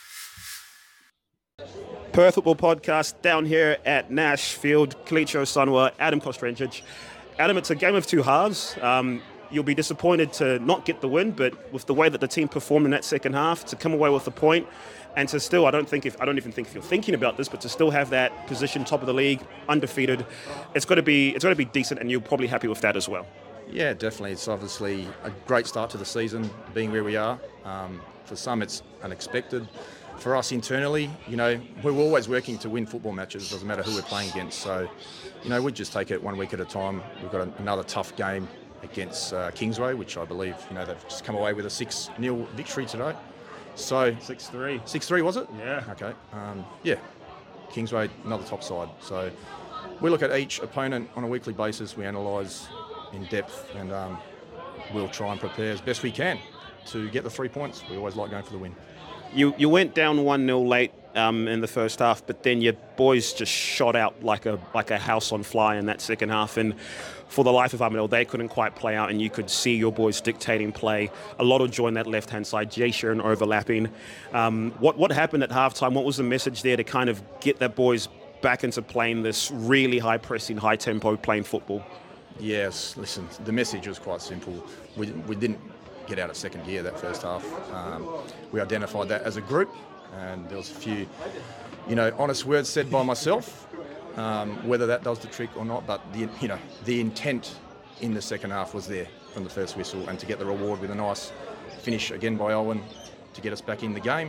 Speaker 3: Perth Football Podcast down here at Nash Field. Kalicho Sunwa, Adam Kostrencic. Adam, it's a game of two halves. Um, you'll be disappointed to not get the win, but with the way that the team performed in that second half, to come away with the point, and to still, I don't think if I don't even think if you're thinking about this, but to still have that position top of the league, undefeated, it's got to be it's got to be decent, and you're probably happy with that as well.
Speaker 6: Yeah, definitely. It's obviously a great start to the season, being where we are. Um, for some, it's unexpected. For us internally, you know, we're always working to win football matches. Doesn't matter who we're playing against. So, you know, we just take it one week at a time. We've got another tough game against uh, Kingsway, which I believe, you know, they've just come away with a six nil victory today. So
Speaker 3: six three.
Speaker 6: six three, was it?
Speaker 3: Yeah.
Speaker 6: Okay. Um, yeah. Kingsway, another top side. So we look at each opponent on a weekly basis. We analyse in depth, and um, we'll try and prepare as best we can to get the three points. We always like going for the win.
Speaker 3: You you went down one nil late um, in the first half, but then your boys just shot out like a like a house on fire in that second half. And for the life of Armidale, they couldn't quite play out, and you could see your boys dictating play. A lot of joy on that left-hand side, Jay Sheeran overlapping. Um, what, what happened at halftime? What was the message there to kind of get the boys back into playing this really high-pressing, high-tempo playing football?
Speaker 6: Yes, listen, the message was quite simple. We, we didn't get out of second gear that first half. Um, we identified that as a group, and there was a few, you know, honest words said by myself. Um, whether that does the trick or not, but the you know the intent in the second half was there from the first whistle, and to get the reward with a nice finish again by Owen to get us back in the game.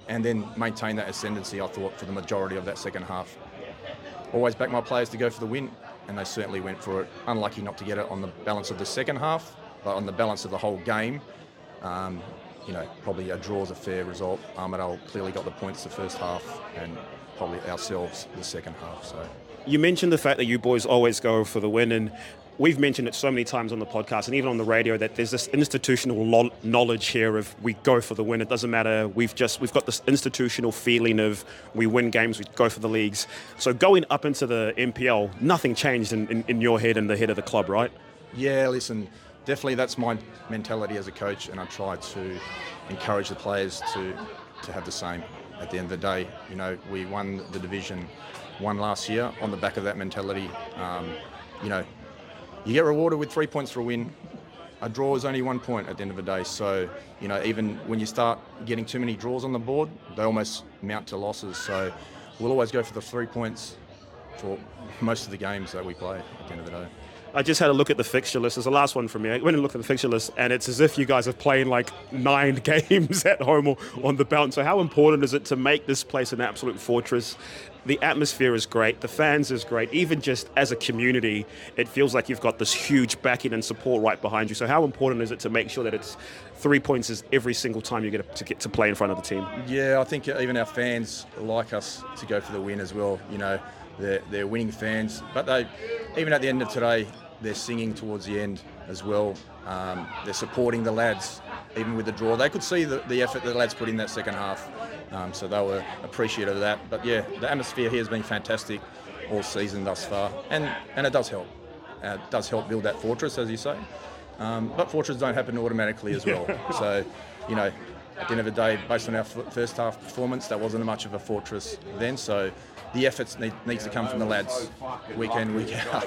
Speaker 6: and then maintain that ascendancy, I thought, for the majority of that second half. Always back my players to go for the win, and they certainly went for it. Unlucky not to get it on the balance of the second half, but on the balance of the whole game, um, you know, probably a draw is a fair result. Armidale clearly got the points the first half, and probably ourselves the second half. So
Speaker 3: you mentioned the fact that you boys always go for the win, and we've mentioned it so many times on the podcast and even on the radio that there's this institutional lo- knowledge here of we go for the win. It doesn't matter. We've just we've got this institutional feeling of we win games, we go for the leagues. So going up into the N P L, nothing changed in, in, in your head and the head of the club, right?
Speaker 6: Yeah, listen, definitely that's my mentality as a coach, and I try to encourage the players to to have the same. At the end of the day, you know, we won the division one last year on the back of that mentality. Um, you know, you get rewarded with three points for a win. A draw is only one point at the end of the day. So, you know, even when you start getting too many draws on the board, they almost mount to losses. So we'll always go for the three points for most of the games that we play at the end of the day.
Speaker 3: I just had a look at the fixture list. It's the last one from me. I went and looked at the fixture list, and it's as if you guys are playing like nine games at home or on the bounce. So how important is it to make this place an absolute fortress? The atmosphere is great. The fans is great. Even just as a community, it feels like you've got this huge backing and support right behind you. So how important is it to make sure that it's three points is every single time you get to get to play in front of the team?
Speaker 6: Yeah, I think even our fans like us to go for the win as well. You know, they're, they're winning fans, but they, even at the end of today, they're singing towards the end as well. Um, they're supporting the lads, even with the draw. They could see the, the effort that the lads put in that second half, um, so they were appreciative of that. But yeah, the atmosphere here has been fantastic all season thus far, and, and it does help. Uh, it does help build that fortress, as you say. Um, but fortresses don't happen automatically as well. So, you know, at the end of the day, based on our f- first half performance, that wasn't much of a fortress then. So the efforts need, needs to come from the lads, week in, week out.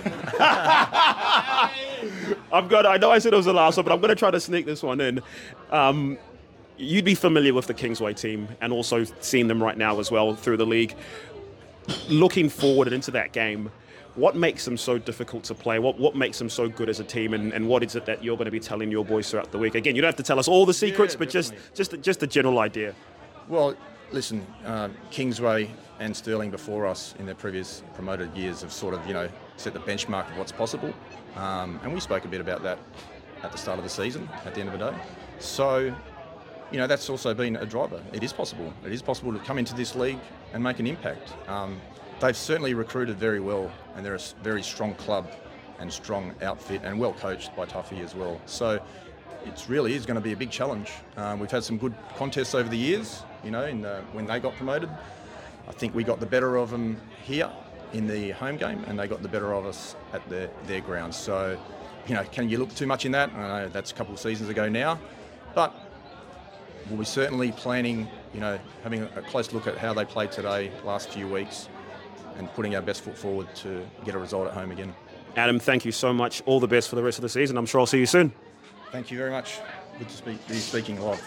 Speaker 3: I've got. I know I said it was the last one, but I'm going to try to sneak this one in. Um, you'd be familiar with the Kingsway team and also seeing them right now as well through the league. Looking forward and into that game, what makes them so difficult to play? What what makes them so good as a team, and, and what is it that you're going to be telling your boys throughout the week? Again, you don't have to tell us all the secrets,
Speaker 6: Yeah,
Speaker 3: but just
Speaker 6: definitely.
Speaker 3: just just a general idea.
Speaker 6: Well, listen, uh, Kingsway and Stirling before us in their previous promoted years have sort of, you know, set the benchmark of what's possible. Um, and we spoke a bit about that at the start of the season, at the end of the day. So, you know, that's also been a driver. It is possible. It is possible to come into this league and make an impact. Um, they've certainly recruited very well, and they're a s- very strong club and strong outfit and well coached by Tuffy as well. So it really is going to be a big challenge. Um, we've had some good contests over the years, you know, in the, when they got promoted. I think we got the better of them here in the home game, and they got the better of us at their, their grounds. So, you know, can you look too much in that? I know that's a couple of seasons ago now, but we'll be certainly planning, you know, having a close look at how they played today, last few weeks, and putting our best foot forward to get a result at home again.
Speaker 3: Adam, thank you so much. All the best for the rest of the season. I'm sure I'll see you soon.
Speaker 6: Thank you very much. Good to speak, be speaking live.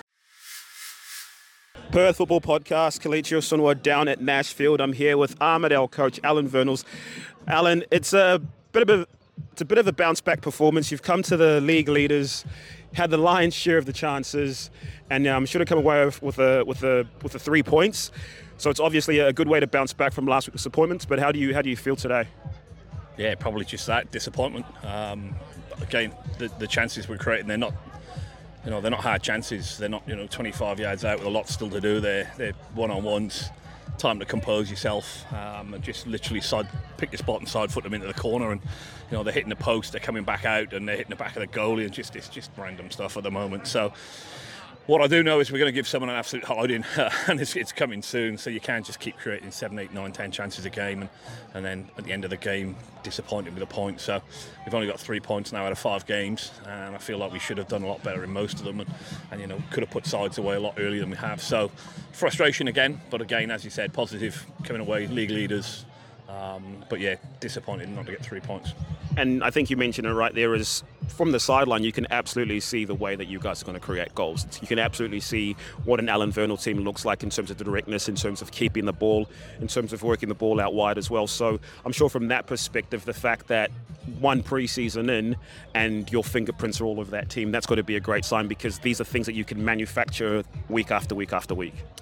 Speaker 3: Perth Football Podcast, Kalichio Sunwa down at Nashfield. I'm here with Armidale coach Alan Vernals. Alan, it's a bit of a it's a bit of a bounce back performance. You've come to the league leaders, had the lion's share of the chances, and um, should have come away with, with a with a with the three points. So it's obviously a good way to bounce back from last week's disappointments. But how do you how do you feel today?
Speaker 7: Yeah, probably just that disappointment. Um, again, the, the chances we're creating, they're not. You know, they're not hard chances. They're not, you know, twenty-five yards out with a lot still to do. They're, they're one-on-ones. Time to compose yourself um, and just literally side, pick your spot and side foot them into the corner. And, you know, they're hitting the post, they're coming back out, and they're hitting the back of the goalie, and just it's just random stuff at the moment. So what I do know is we're going to give someone an absolute hiding, and it's, it's coming soon. So you can't just keep creating seven, eight, nine, ten chances a game, and, and then at the end of the game, disappointed with a point. So we've only got three points now out of five games, and I feel like we should have done a lot better in most of them, and, and you know, could have put sides away a lot earlier than we have. So frustration again, but again, as you said, positive coming away, league leaders. Um, but yeah, disappointed not to get three points.
Speaker 3: And I think you mentioned it right there is from the sideline, you can absolutely see the way that you guys are going to create goals. You can absolutely see what an Alan Vernal team looks like in terms of the directness, in terms of keeping the ball, in terms of working the ball out wide as well. So I'm sure from that perspective, the fact that one pre-season in and your fingerprints are all over that team, that's got to be a great sign, because these are things that you can manufacture week after week after week.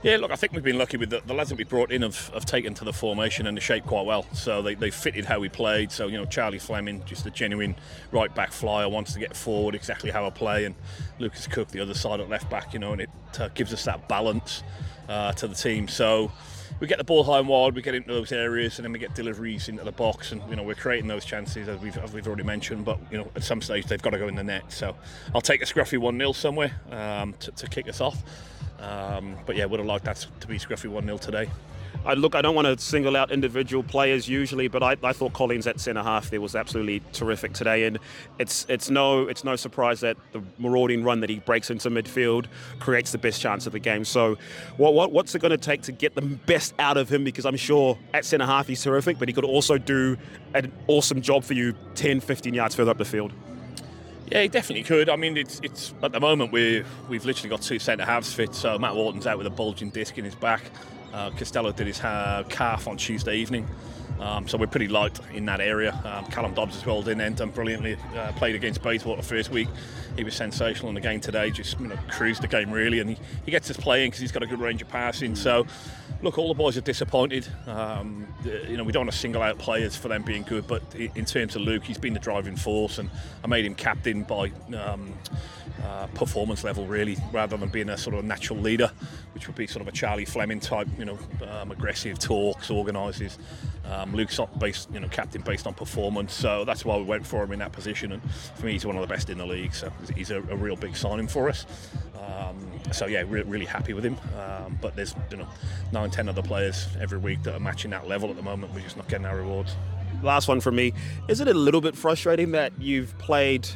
Speaker 7: Yeah, look, I think we've been lucky with the, the lads that we brought in have, have taken to the formation and the shape quite well. So they, they fitted how we played. So, you know, Charlie Fleming, just a genuine right back flyer, wants to get forward exactly how I play. And Lucas Cook, the other side at left back, you know, and it uh, gives us that balance uh, to the team. So we get the ball high and wide, we get into those areas, and then we get deliveries into the box. And, you know, we're creating those chances, as we've, as we've already mentioned. But, you know, at some stage, they've got to go in the net. So I'll take a scruffy one nil somewhere um, to, to kick us off. Um, but yeah, would have liked that to be scruffy one nil today.
Speaker 3: I look, I don't want to single out individual players usually, but I, I thought Collins at centre half there was absolutely terrific today, and it's it's no it's no surprise that the marauding run that he breaks into midfield creates the best chance of the game. So, what what what's it going to take to get the best out of him? Because I'm sure at centre half he's terrific, but he could also do an awesome job for you ten, fifteen yards further up the field.
Speaker 7: Yeah, he definitely could. I mean, it's it's at the moment we we've literally got two centre halves fit. So Matt Wharton's out with a bulging disc in his back. Uh, Costello did his uh, calf on Tuesday evening, um, so we're pretty light in that area. Um, Callum Dobbs as well didn't end done brilliantly. Uh, played against Bayswater first week. He was sensational in the game today. Just you know cruised the game really, and he, he gets us playing because he's got a good range of passing. So, look, all the boys are disappointed. Um, you know, we don't want to single out players for them being good, but in terms of Luke, he's been the driving force, and I made him captain by um, uh, performance level, really, rather than being a sort of natural leader, which would be sort of a Charlie Fleming type, you know, um, aggressive, talks, organises. Um, Luke's not based, you know, captain based on performance, so that's why we went for him in that position. And for me, he's one of the best in the league, so he's a, a real big signing for us. Um, so yeah, re- really happy with him. Um, but there's, you know, nine, ten other players every week that are matching that level at the moment. We're just not getting our rewards.
Speaker 3: Last one from me. Is it a little bit frustrating that you've played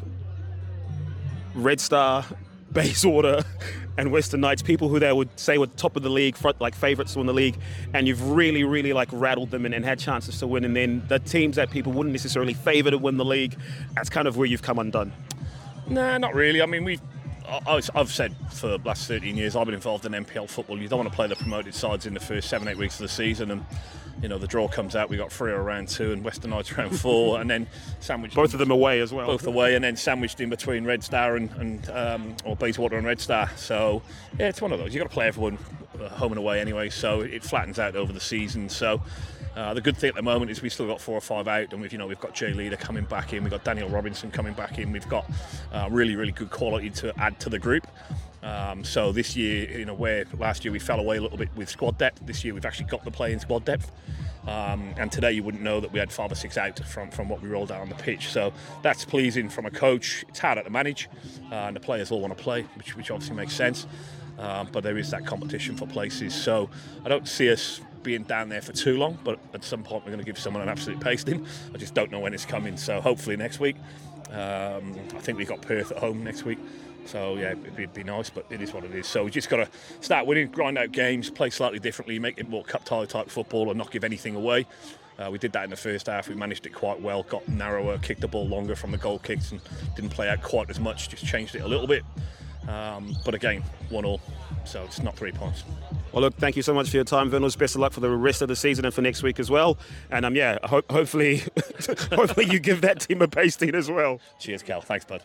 Speaker 3: Red Star, Bayswater, and Western Knights, people who they would say were top of the league, front, like favourites to win the league, and you've really, really like rattled them and, and had chances to win, and then the teams that people wouldn't necessarily favour to win the league, that's kind of where you've come undone?
Speaker 7: Nah, not really. I mean, we've I've said for the last thirteen years I've been involved in N P L football. You don't want to play the promoted sides in the first seven, eight weeks of the season, and you know the draw comes out. We got Freo round two and Western Knights round four, and then sandwiched
Speaker 3: both of them away as well.
Speaker 7: Both away, and then sandwiched in between Red Star and, and um, or Bayswater and Red Star. So yeah, it's one of those. You got to play everyone home and away anyway, so it flattens out over the season. So. Uh, the good thing at the moment is we've still got four or five out, and we've you know we've got Jay Leader coming back in, we've got Daniel Robinson coming back in, we've got uh, really really good quality to add to the group. Um, so this year, you know, where last year we fell away a little bit with squad depth, this year we've actually got the playing squad depth. Um, and today you wouldn't know that we had five or six out from, from what we rolled out on the pitch. So that's pleasing from a coach. It's harder to manage, uh, and the players all want to play, which which obviously makes sense. Um, but there is that competition for places. So I don't see us being down there for too long, but at some point we're going to give someone an absolute pasting. I just don't know when it's coming, so hopefully next week. um, I think we've got Perth at home next week, so yeah, it'd be, it'd be nice, but it is what it is. So we just got to start winning, grind out games, play slightly differently, make it more cup tie type football and not give anything away. Uh, we did that in the first half. We managed it quite well, got narrower, kicked the ball longer from the goal kicks and didn't play out quite as much, just changed it a little bit. Um, but again, one all, so it's not three points.
Speaker 3: Well, look, thank you so much for your time, Vernals. Best of luck for the rest of the season and for next week as well. And um, yeah, ho- hopefully, hopefully you give that team a pasting as well.
Speaker 7: Cheers, Cal. Thanks, bud.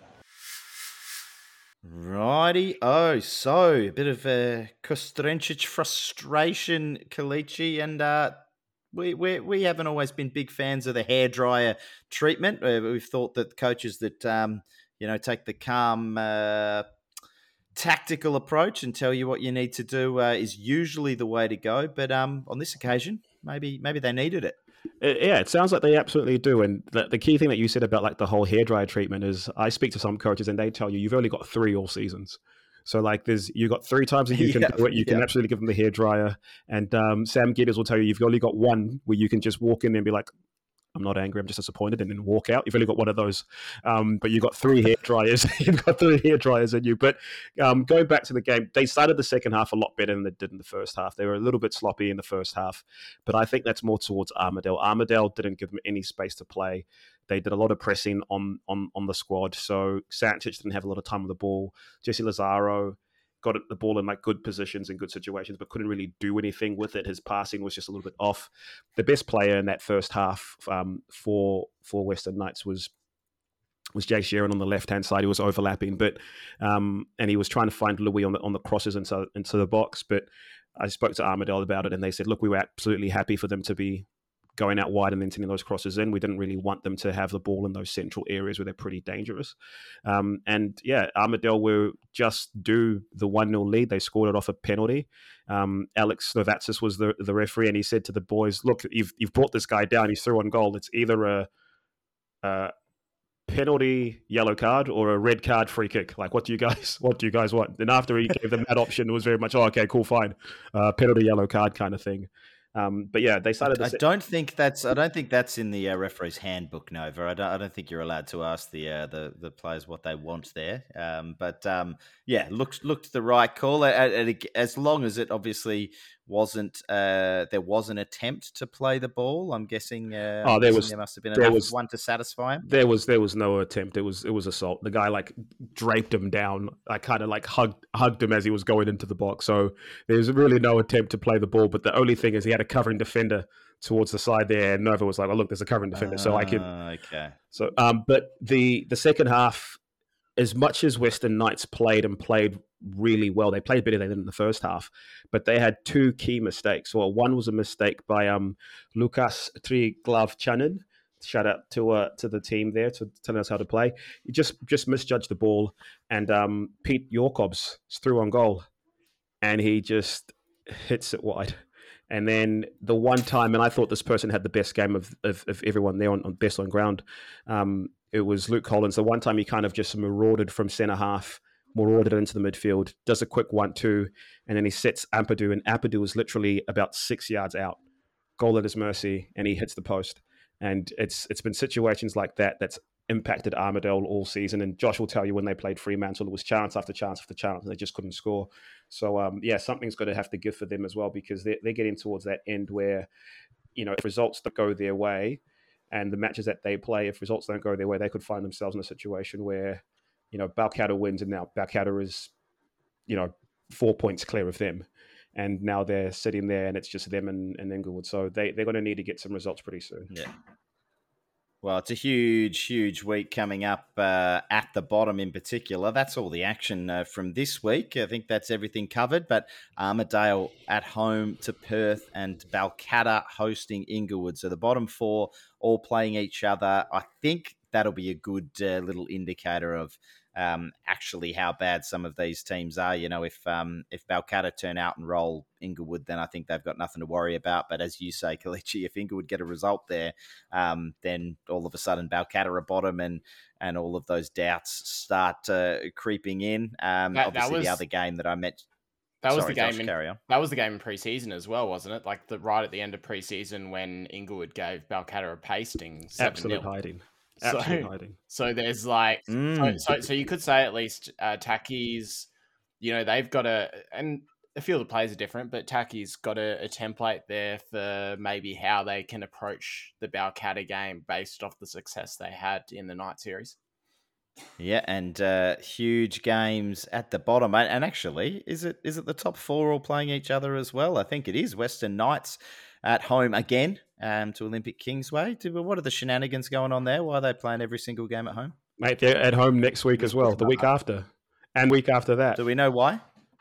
Speaker 2: Righty. Oh, so a bit of uh, Kostrencic frustration, Kalichi, and uh, we we we haven't always been big fans of the hairdryer treatment. Uh, we've thought that coaches that um, you know take the calm. Uh, tactical approach and tell you what you need to do uh, is usually the way to go, but um, on this occasion, maybe maybe they needed it.
Speaker 3: It, yeah, it sounds like they absolutely do. And the, the key thing that you said about like the whole hairdryer treatment is, I speak to some coaches and they tell you you've only got three all seasons. So like there's you got three times that you can yeah, do it. You can yeah. absolutely give them the hairdryer. And um, Sam Gidders will tell you you've only got one where you can just walk in and be like, I'm not angry, I'm just disappointed, and then walk out. You've only got one of those. Um, but you've got three hair dryers. You've got three hair dryers in you. But um, going back to the game, they started the second half a lot better than they did in the first half. They were a little bit sloppy in the first half. But I think that's more towards Armadale. Armadale didn't give them any space to play. They did a lot of pressing on on, on the squad. So Sanchez didn't have a lot of time with the ball. Jesse Lazaro got the ball in like good positions and good situations, but couldn't really do anything with it. His passing was just a little bit off. The best player in that first half um, for for Western Knights was was Jay Sheeran on the left hand side. He was overlapping, but um, and he was trying to find Louis on the on the crosses into into the box. But I spoke to Armadale about it, and they said, look, we were absolutely happy for them to be going out wide and then sending those crosses in. We didn't really want them to have the ball in those central areas where they're pretty dangerous. Um, and yeah, Armadale were just due the one nil lead. They scored it off a penalty. Um, Alex Novatsis was the, the referee, and he said to the boys, look, you've, you've brought this guy down. He's through on goal. It's either a, a penalty yellow card or a red card free kick. Like, what do you guys, what do you guys want? And after he gave them that option, it was very much, oh, okay, cool, fine. Uh, penalty yellow card kind of thing. Um, but yeah, they started.
Speaker 2: I,
Speaker 3: to
Speaker 2: I don't think that's. I don't think that's in the uh, referee's handbook, Nova. I don't. I don't think you're allowed to ask the uh, the the players what they want there. Um, but um, yeah, looked looked the right call. As long as it obviously wasn't. Uh, there was an attempt to play the ball. I'm guessing. Uh,
Speaker 3: oh,
Speaker 2: I'm
Speaker 3: there
Speaker 2: guessing
Speaker 3: was.
Speaker 2: There must have been
Speaker 3: there
Speaker 2: enough
Speaker 3: was
Speaker 2: one to satisfy him.
Speaker 3: There was. There was no attempt. It was. It was assault. The guy like draped him down. I kind of like hugged hugged him as he was going into the box. So there's really no attempt to play the ball. But the only thing is he had a covering defender towards the side there, and Nova was like, "Oh, look, there's a covering defender, uh, so I can."
Speaker 2: Okay.
Speaker 3: So, um, but the the second half, as much as Western Knights played and played really well, they played better than in the first half, but they had two key mistakes. Well, one was a mistake by um Lukas Triglavchanin. Shout out to uh, to the team there to telling us how to play. He just just misjudged the ball, and um, Pete Yorkobs threw on goal, and he just hits it wide. And then the one time, and I thought this person had the best game of of, of everyone there on, on best on ground. Um, it was Luke Collins. The one time he kind of just marauded from centre half, marauded into the midfield, does a quick one two, and then he sets Ampadu, and Ampadu was literally about six yards out, goal at his mercy, and he hits the post. And it's it's been situations like that that's impacted Armadale all season. And Josh will tell you when they played Fremantle, it was chance after chance after chance, and they just couldn't score. So, um, yeah, something's got to have to give for them as well, because they're, they're getting towards that end where, you know, if results don't go their way and the matches that they play, if results don't go their way, they could find themselves in a situation where, you know, Balcatta wins and now Balcatta is, you know, four points clear of them. And now they're sitting there and it's just them and, and Inglewood. So they, they're going to need to get some results pretty soon.
Speaker 2: Yeah. Well, it's a huge, huge week coming up uh, at the bottom in particular. That's all the action uh, from this week. I think that's everything covered. But Armadale at home to Perth and Balcatta hosting Inglewood. So the bottom four all playing each other. I think that'll be a good uh, little indicator of um, actually how bad some of these teams are. You know, if um, if Balcatta turn out and roll Inglewood, then I think they've got nothing to worry about. But as you say, Kalichi, if Inglewood get a result there, um, then all of a sudden Balcatta are bottom and and all of those doubts start uh, creeping in. Um,
Speaker 4: That- that
Speaker 2: obviously,
Speaker 4: was-
Speaker 2: the other game that I met.
Speaker 4: That was
Speaker 2: Sorry,
Speaker 4: the game
Speaker 2: Josh,
Speaker 4: in
Speaker 2: carry on.
Speaker 4: that was the game in preseason as well, wasn't it? Like the right at the end of preseason when Inglewood gave Balcatta a pasting seven
Speaker 3: Absolute
Speaker 4: nil.
Speaker 3: hiding.
Speaker 4: So-
Speaker 3: Absolute hiding.
Speaker 4: So there's like,
Speaker 2: Mm.
Speaker 4: so, so so you could say at least uh, Taki's, you know, they've got a, and a few of the players are different, but Taki's got a, a template there for maybe how they can approach the Balcatta game based off the success they had in the night series.
Speaker 2: Yeah, and uh, huge games at the bottom. And and actually, is it is it the top four all playing each other as well? I think it is. Western Knights at home again um, to Olympic Kingsway. Do- What are the shenanigans going on there? Why are they playing every single game at home?
Speaker 3: Mate, they're at home next week as well, the week after. And week after that.
Speaker 2: Do we know why?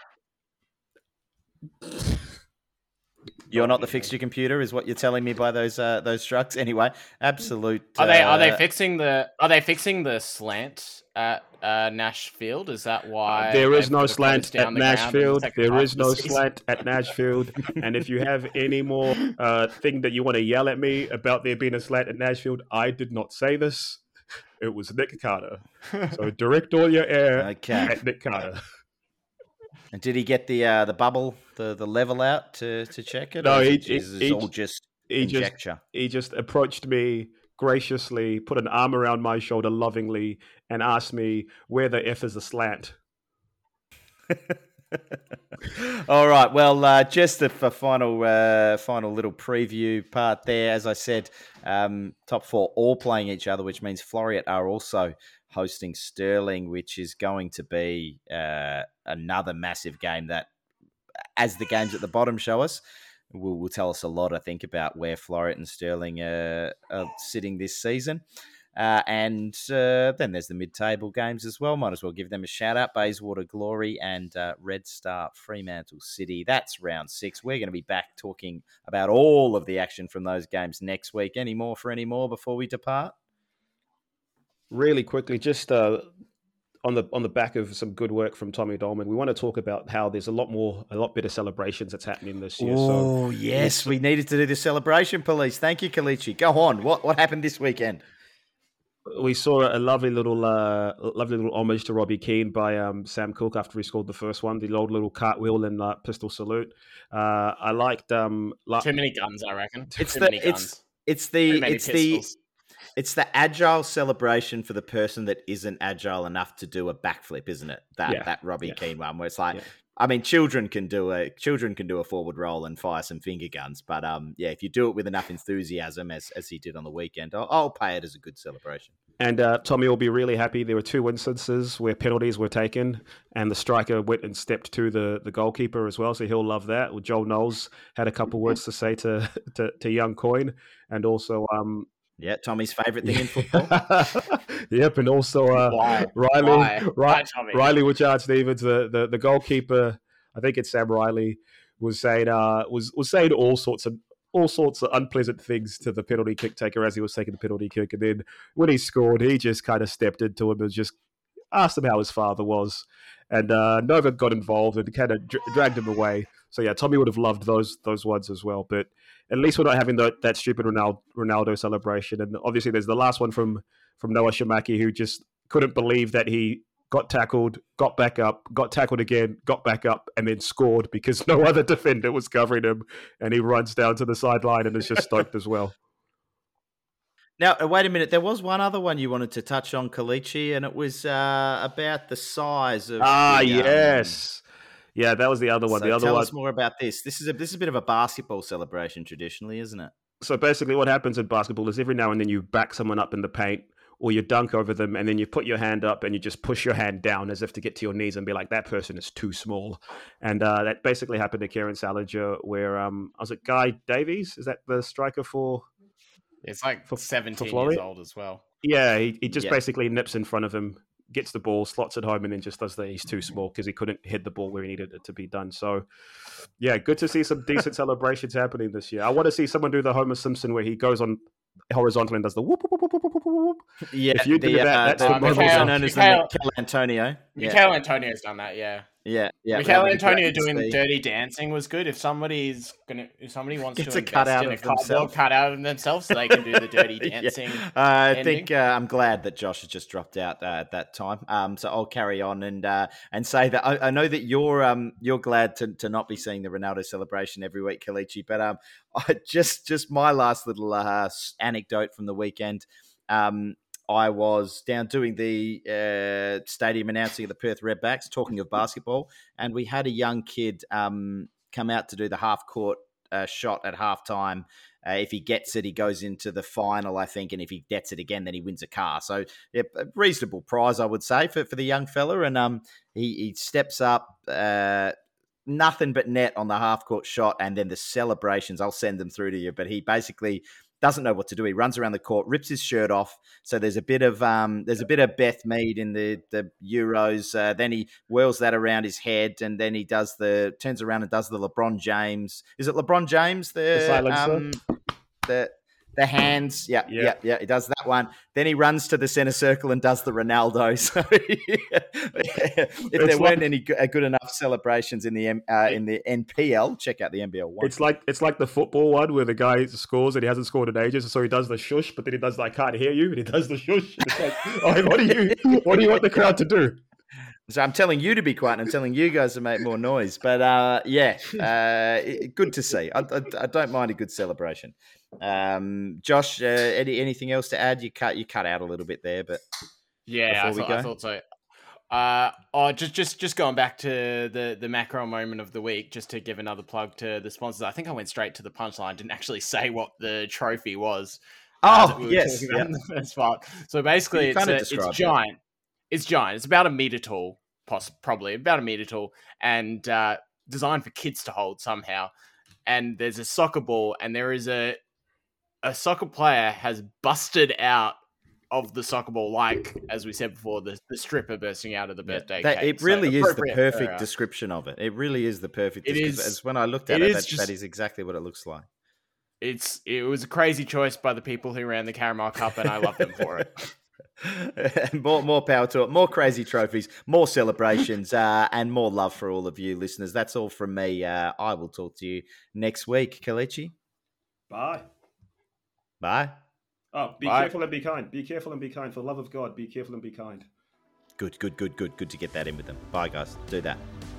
Speaker 2: You're not the fixture computer, is what you're telling me by those uh, those shrugs. Anyway, absolute.
Speaker 4: Are they are they
Speaker 2: uh,
Speaker 4: fixing the are they fixing the slant at uh, Nash Field? Is that why
Speaker 3: There is
Speaker 4: they've
Speaker 3: no
Speaker 4: put a
Speaker 3: slant
Speaker 4: post down
Speaker 3: at
Speaker 4: the ground in the
Speaker 3: Nashfield.
Speaker 4: second
Speaker 3: There
Speaker 4: half
Speaker 3: is
Speaker 4: of the
Speaker 3: no
Speaker 4: season?
Speaker 3: slant at Nashfield. And if you have any more uh, thing that you want to yell at me about there being a slant at Nashfield, I did not say this. It was Nick Carter. So direct all your air
Speaker 2: Okay.
Speaker 3: at Nick Carter.
Speaker 2: And did he get the uh, the bubble, the, the level out to, to check it?
Speaker 3: No,
Speaker 2: Or is
Speaker 3: he-
Speaker 2: it just-
Speaker 3: he-
Speaker 2: it's all
Speaker 3: he-
Speaker 2: just
Speaker 3: He just
Speaker 2: conjecture.
Speaker 3: he just approached me graciously, put an arm around my shoulder lovingly, and asked me where the F is a slant.
Speaker 2: All right. Well, uh, just the for final uh, final little preview part there. As I said, um, top four all playing each other, which means Floriat are also hosting Stirling, which is going to be uh, another massive game that, as the games at the bottom show us, will, will tell us a lot, I think, about where Floriat and Stirling uh, are sitting this season. Uh, and uh, then there's the mid-table games as well. Might as well give them a shout-out. Bayswater Glory and uh, Red Star Fremantle City. That's round six. We're going to be back talking about all of the action from those games next week. Any more for any more before we depart?
Speaker 3: Really quickly, just uh, on the on the back of some good work from Tommy Dolman, we want to talk about how there's a lot more, a lot better celebrations that's happening this year.
Speaker 2: Oh,
Speaker 3: so
Speaker 2: yes, we needed to do the celebration police. Thank you, Kalichi. Go on. What what happened this weekend?
Speaker 3: We saw a lovely little, uh, lovely little homage to Robbie Keane by um, Sam Cook after he scored the first one. The old little cartwheel and uh, pistol salute. Uh, I liked um, la-
Speaker 4: too many guns, I reckon.
Speaker 2: It's
Speaker 4: too
Speaker 2: the
Speaker 4: many
Speaker 2: it's
Speaker 4: guns.
Speaker 2: it's the
Speaker 4: Too many
Speaker 2: it's
Speaker 4: pistols.
Speaker 2: the it's the agile celebration for the person that isn't agile enough to do a backflip, isn't it? That
Speaker 3: Yeah.
Speaker 2: that Robbie
Speaker 3: Yeah.
Speaker 2: Keane one, where it's like,
Speaker 3: Yeah.
Speaker 2: I mean, children can do a children can do a forward roll and fire some finger guns, but um, yeah, if you do it with enough enthusiasm, as as he did on the weekend, I'll, I'll pay it as a good celebration.
Speaker 3: And uh, Tommy will be really happy. There were two instances where penalties were taken, and the striker went and stepped to the, the goalkeeper as well. So he'll love that. Well, Joel Knowles had a couple words to say to to, to young Coyne, and also um,
Speaker 2: Yeah, Tommy's favourite thing in football.
Speaker 3: Yep, and also uh,
Speaker 4: Why?
Speaker 3: Riley,
Speaker 4: Why?
Speaker 3: Ri-
Speaker 4: Why, Tommy?
Speaker 3: Riley Witchard Stevens, the, the the goalkeeper. I think it's Sam Riley was saying uh, was was saying all sorts of all sorts of unpleasant things to the penalty kick taker as he was taking the penalty kick, and then when he scored, he just kind of stepped into him and just asked him how his father was, and uh, Nova got involved and kind of dra- dragged him away. So yeah, Tommy would have loved those those ones as well, but at least we're not having the, that stupid Ronaldo, Ronaldo celebration. And obviously, there's the last one from from Noah Shamaki, who just couldn't believe that he got tackled, got back up, got tackled again, got back up, and then scored because no other defender was covering him. And he runs down to the sideline and is just stoked as well.
Speaker 2: Now, uh, wait a minute. There was one other one you wanted to touch on, Kalichi, and it was uh, about the size of.
Speaker 3: Ah,
Speaker 2: the, um,
Speaker 3: yes. Yeah, that was the other one.
Speaker 2: So
Speaker 3: the other
Speaker 2: tell
Speaker 3: one.
Speaker 2: us more about this. This is a this is a bit of a basketball celebration traditionally, isn't it?
Speaker 3: So basically what happens in basketball is every now and then you back someone up in the paint or you dunk over them and then you put your hand up and you just push your hand down as if to get to your knees and be like, that person is too small. And uh, that basically happened to Kieran Salinger where, um, was it Guy Davies? Is that the striker for...
Speaker 4: It's like
Speaker 3: For-
Speaker 4: seventeen
Speaker 3: for Florida?
Speaker 4: years old as well.
Speaker 3: Yeah, he, he just
Speaker 2: Yeah.
Speaker 3: basically nips in front of him, gets the ball, slots it home, and then just does that. He's too small because he couldn't hit the ball where he needed it to be done. So, yeah, good to see some decent celebrations happening this year. I want to see someone do the Homer Simpson where he goes on horizontal and does the whoop, whoop, whoop, whoop, whoop, whoop, whoop.
Speaker 2: Yeah,
Speaker 3: If you do
Speaker 2: the,
Speaker 3: that,
Speaker 2: uh,
Speaker 3: that's
Speaker 2: the,
Speaker 3: the
Speaker 4: Uh,
Speaker 2: what's
Speaker 3: moment.
Speaker 2: also
Speaker 4: Mikhail-
Speaker 2: known as the
Speaker 4: Mikhail-
Speaker 2: Mikel Antonio. Yeah,
Speaker 4: Mikel Antonio's done that, yeah.
Speaker 2: yeah, yeah.
Speaker 4: Mikel
Speaker 2: that would be
Speaker 4: Antonio
Speaker 2: great to
Speaker 4: doing
Speaker 2: see.
Speaker 4: Dirty Dancing was good. If somebody's gonna, if somebody wants
Speaker 2: Gets
Speaker 4: to
Speaker 2: a
Speaker 4: invest
Speaker 2: cutout
Speaker 4: in a
Speaker 2: of
Speaker 4: cardboard
Speaker 2: themselves.
Speaker 4: cutout of themselves, so they can do the Dirty
Speaker 2: Yeah.
Speaker 4: Dancing.
Speaker 2: Uh, I
Speaker 4: ending.
Speaker 2: think uh, I'm glad that Josh has just dropped out uh, at that time. Um, so I'll carry on and uh, and say that I, I know that you're um you're glad to, to not be seeing the Ronaldo celebration every week, Kalichi. But um, I just just my last little uh, anecdote from the weekend. Um, I was down doing the uh, stadium announcing of the Perth Redbacks, talking of basketball, and we had a young kid um, come out to do the half court uh, shot at halftime. Uh, if he gets it, he goes into the final, I think, and if he gets it again, then he wins a car. So, yeah, a reasonable prize, I would say, for, for the young fella. And um, he, he steps up, uh, nothing but net on the half court shot, and then the celebrations. I'll send them through to you. But he basically doesn't know what to do. He runs around the court, rips his shirt off. So there's a bit of um, there's a bit of Beth Mead in the the Euros. Uh, then he whirls that around his head, and then he does the turns around and does the LeBron James. Is it LeBron James? The,
Speaker 3: The silencer?
Speaker 2: um, the the hands. Yeah,
Speaker 3: Yeah.
Speaker 2: yeah, yeah. He does that one. Then he runs to the center circle and does the Ronaldo. So if there
Speaker 3: It's
Speaker 2: weren't
Speaker 3: like-
Speaker 2: any go- good enough celebrations in the M- uh, in the N P L, check out the N B L one.
Speaker 3: It's like it's like the football one where the guy scores and he hasn't scored in ages, so he does the shush, but then he does the, I can't hear you, and he does the shush. And it's like, oh, what do you what do you want the crowd to do?
Speaker 2: So I'm telling you to be quiet, and I'm telling you guys to make more noise. But uh, yeah, uh, it- good to see. I, I, I don't mind a good celebration. Um, Josh, uh, any, anything else to add? You cut you cut out a little bit there, but
Speaker 4: Yeah, I
Speaker 2: before we
Speaker 4: thought, I
Speaker 2: go?
Speaker 4: thought so. Uh, oh, just just just going back to the the macro moment of the week, just to give another plug to the sponsors. I think I went straight to the punchline, didn't actually say what the trophy was. uh, that
Speaker 2: oh
Speaker 4: we were
Speaker 2: yes,
Speaker 4: talking about
Speaker 2: yeah.
Speaker 4: in the first part. So basically,
Speaker 2: You
Speaker 4: it's,
Speaker 2: kinda
Speaker 4: a, it's
Speaker 2: described it.
Speaker 4: giant. It's giant. It's about a meter tall, poss- probably about a meter tall, and uh, designed for kids to hold somehow. And there's a soccer ball, and there is a a soccer player has busted out of the soccer ball, like as we said before, the, the stripper bursting out of the birthday
Speaker 2: That,
Speaker 4: cake.
Speaker 2: it really
Speaker 4: So
Speaker 2: is the
Speaker 4: appropriate
Speaker 2: perfect
Speaker 4: for, uh,
Speaker 2: description of it. It really is the perfect
Speaker 4: It
Speaker 2: description.
Speaker 4: is-
Speaker 2: As when I looked at
Speaker 4: it
Speaker 2: it,
Speaker 4: is
Speaker 2: that,
Speaker 4: just-
Speaker 2: that is exactly what it looks like.
Speaker 4: It's it was a crazy choice by the people who ran the Caramel Cup, and I love them for it.
Speaker 2: more, more power to it. More crazy trophies, more celebrations, uh, and more love for all of you listeners. That's all from me. Uh, I will talk to you next week. Kelechi,
Speaker 3: Bye.
Speaker 2: bye.
Speaker 3: Oh, be
Speaker 4: Bye.
Speaker 3: careful and be kind. Be careful and be kind. For the love of God, be careful and be kind.
Speaker 2: Good, good, good, good. Good to get that in with them. Bye, guys. Do that.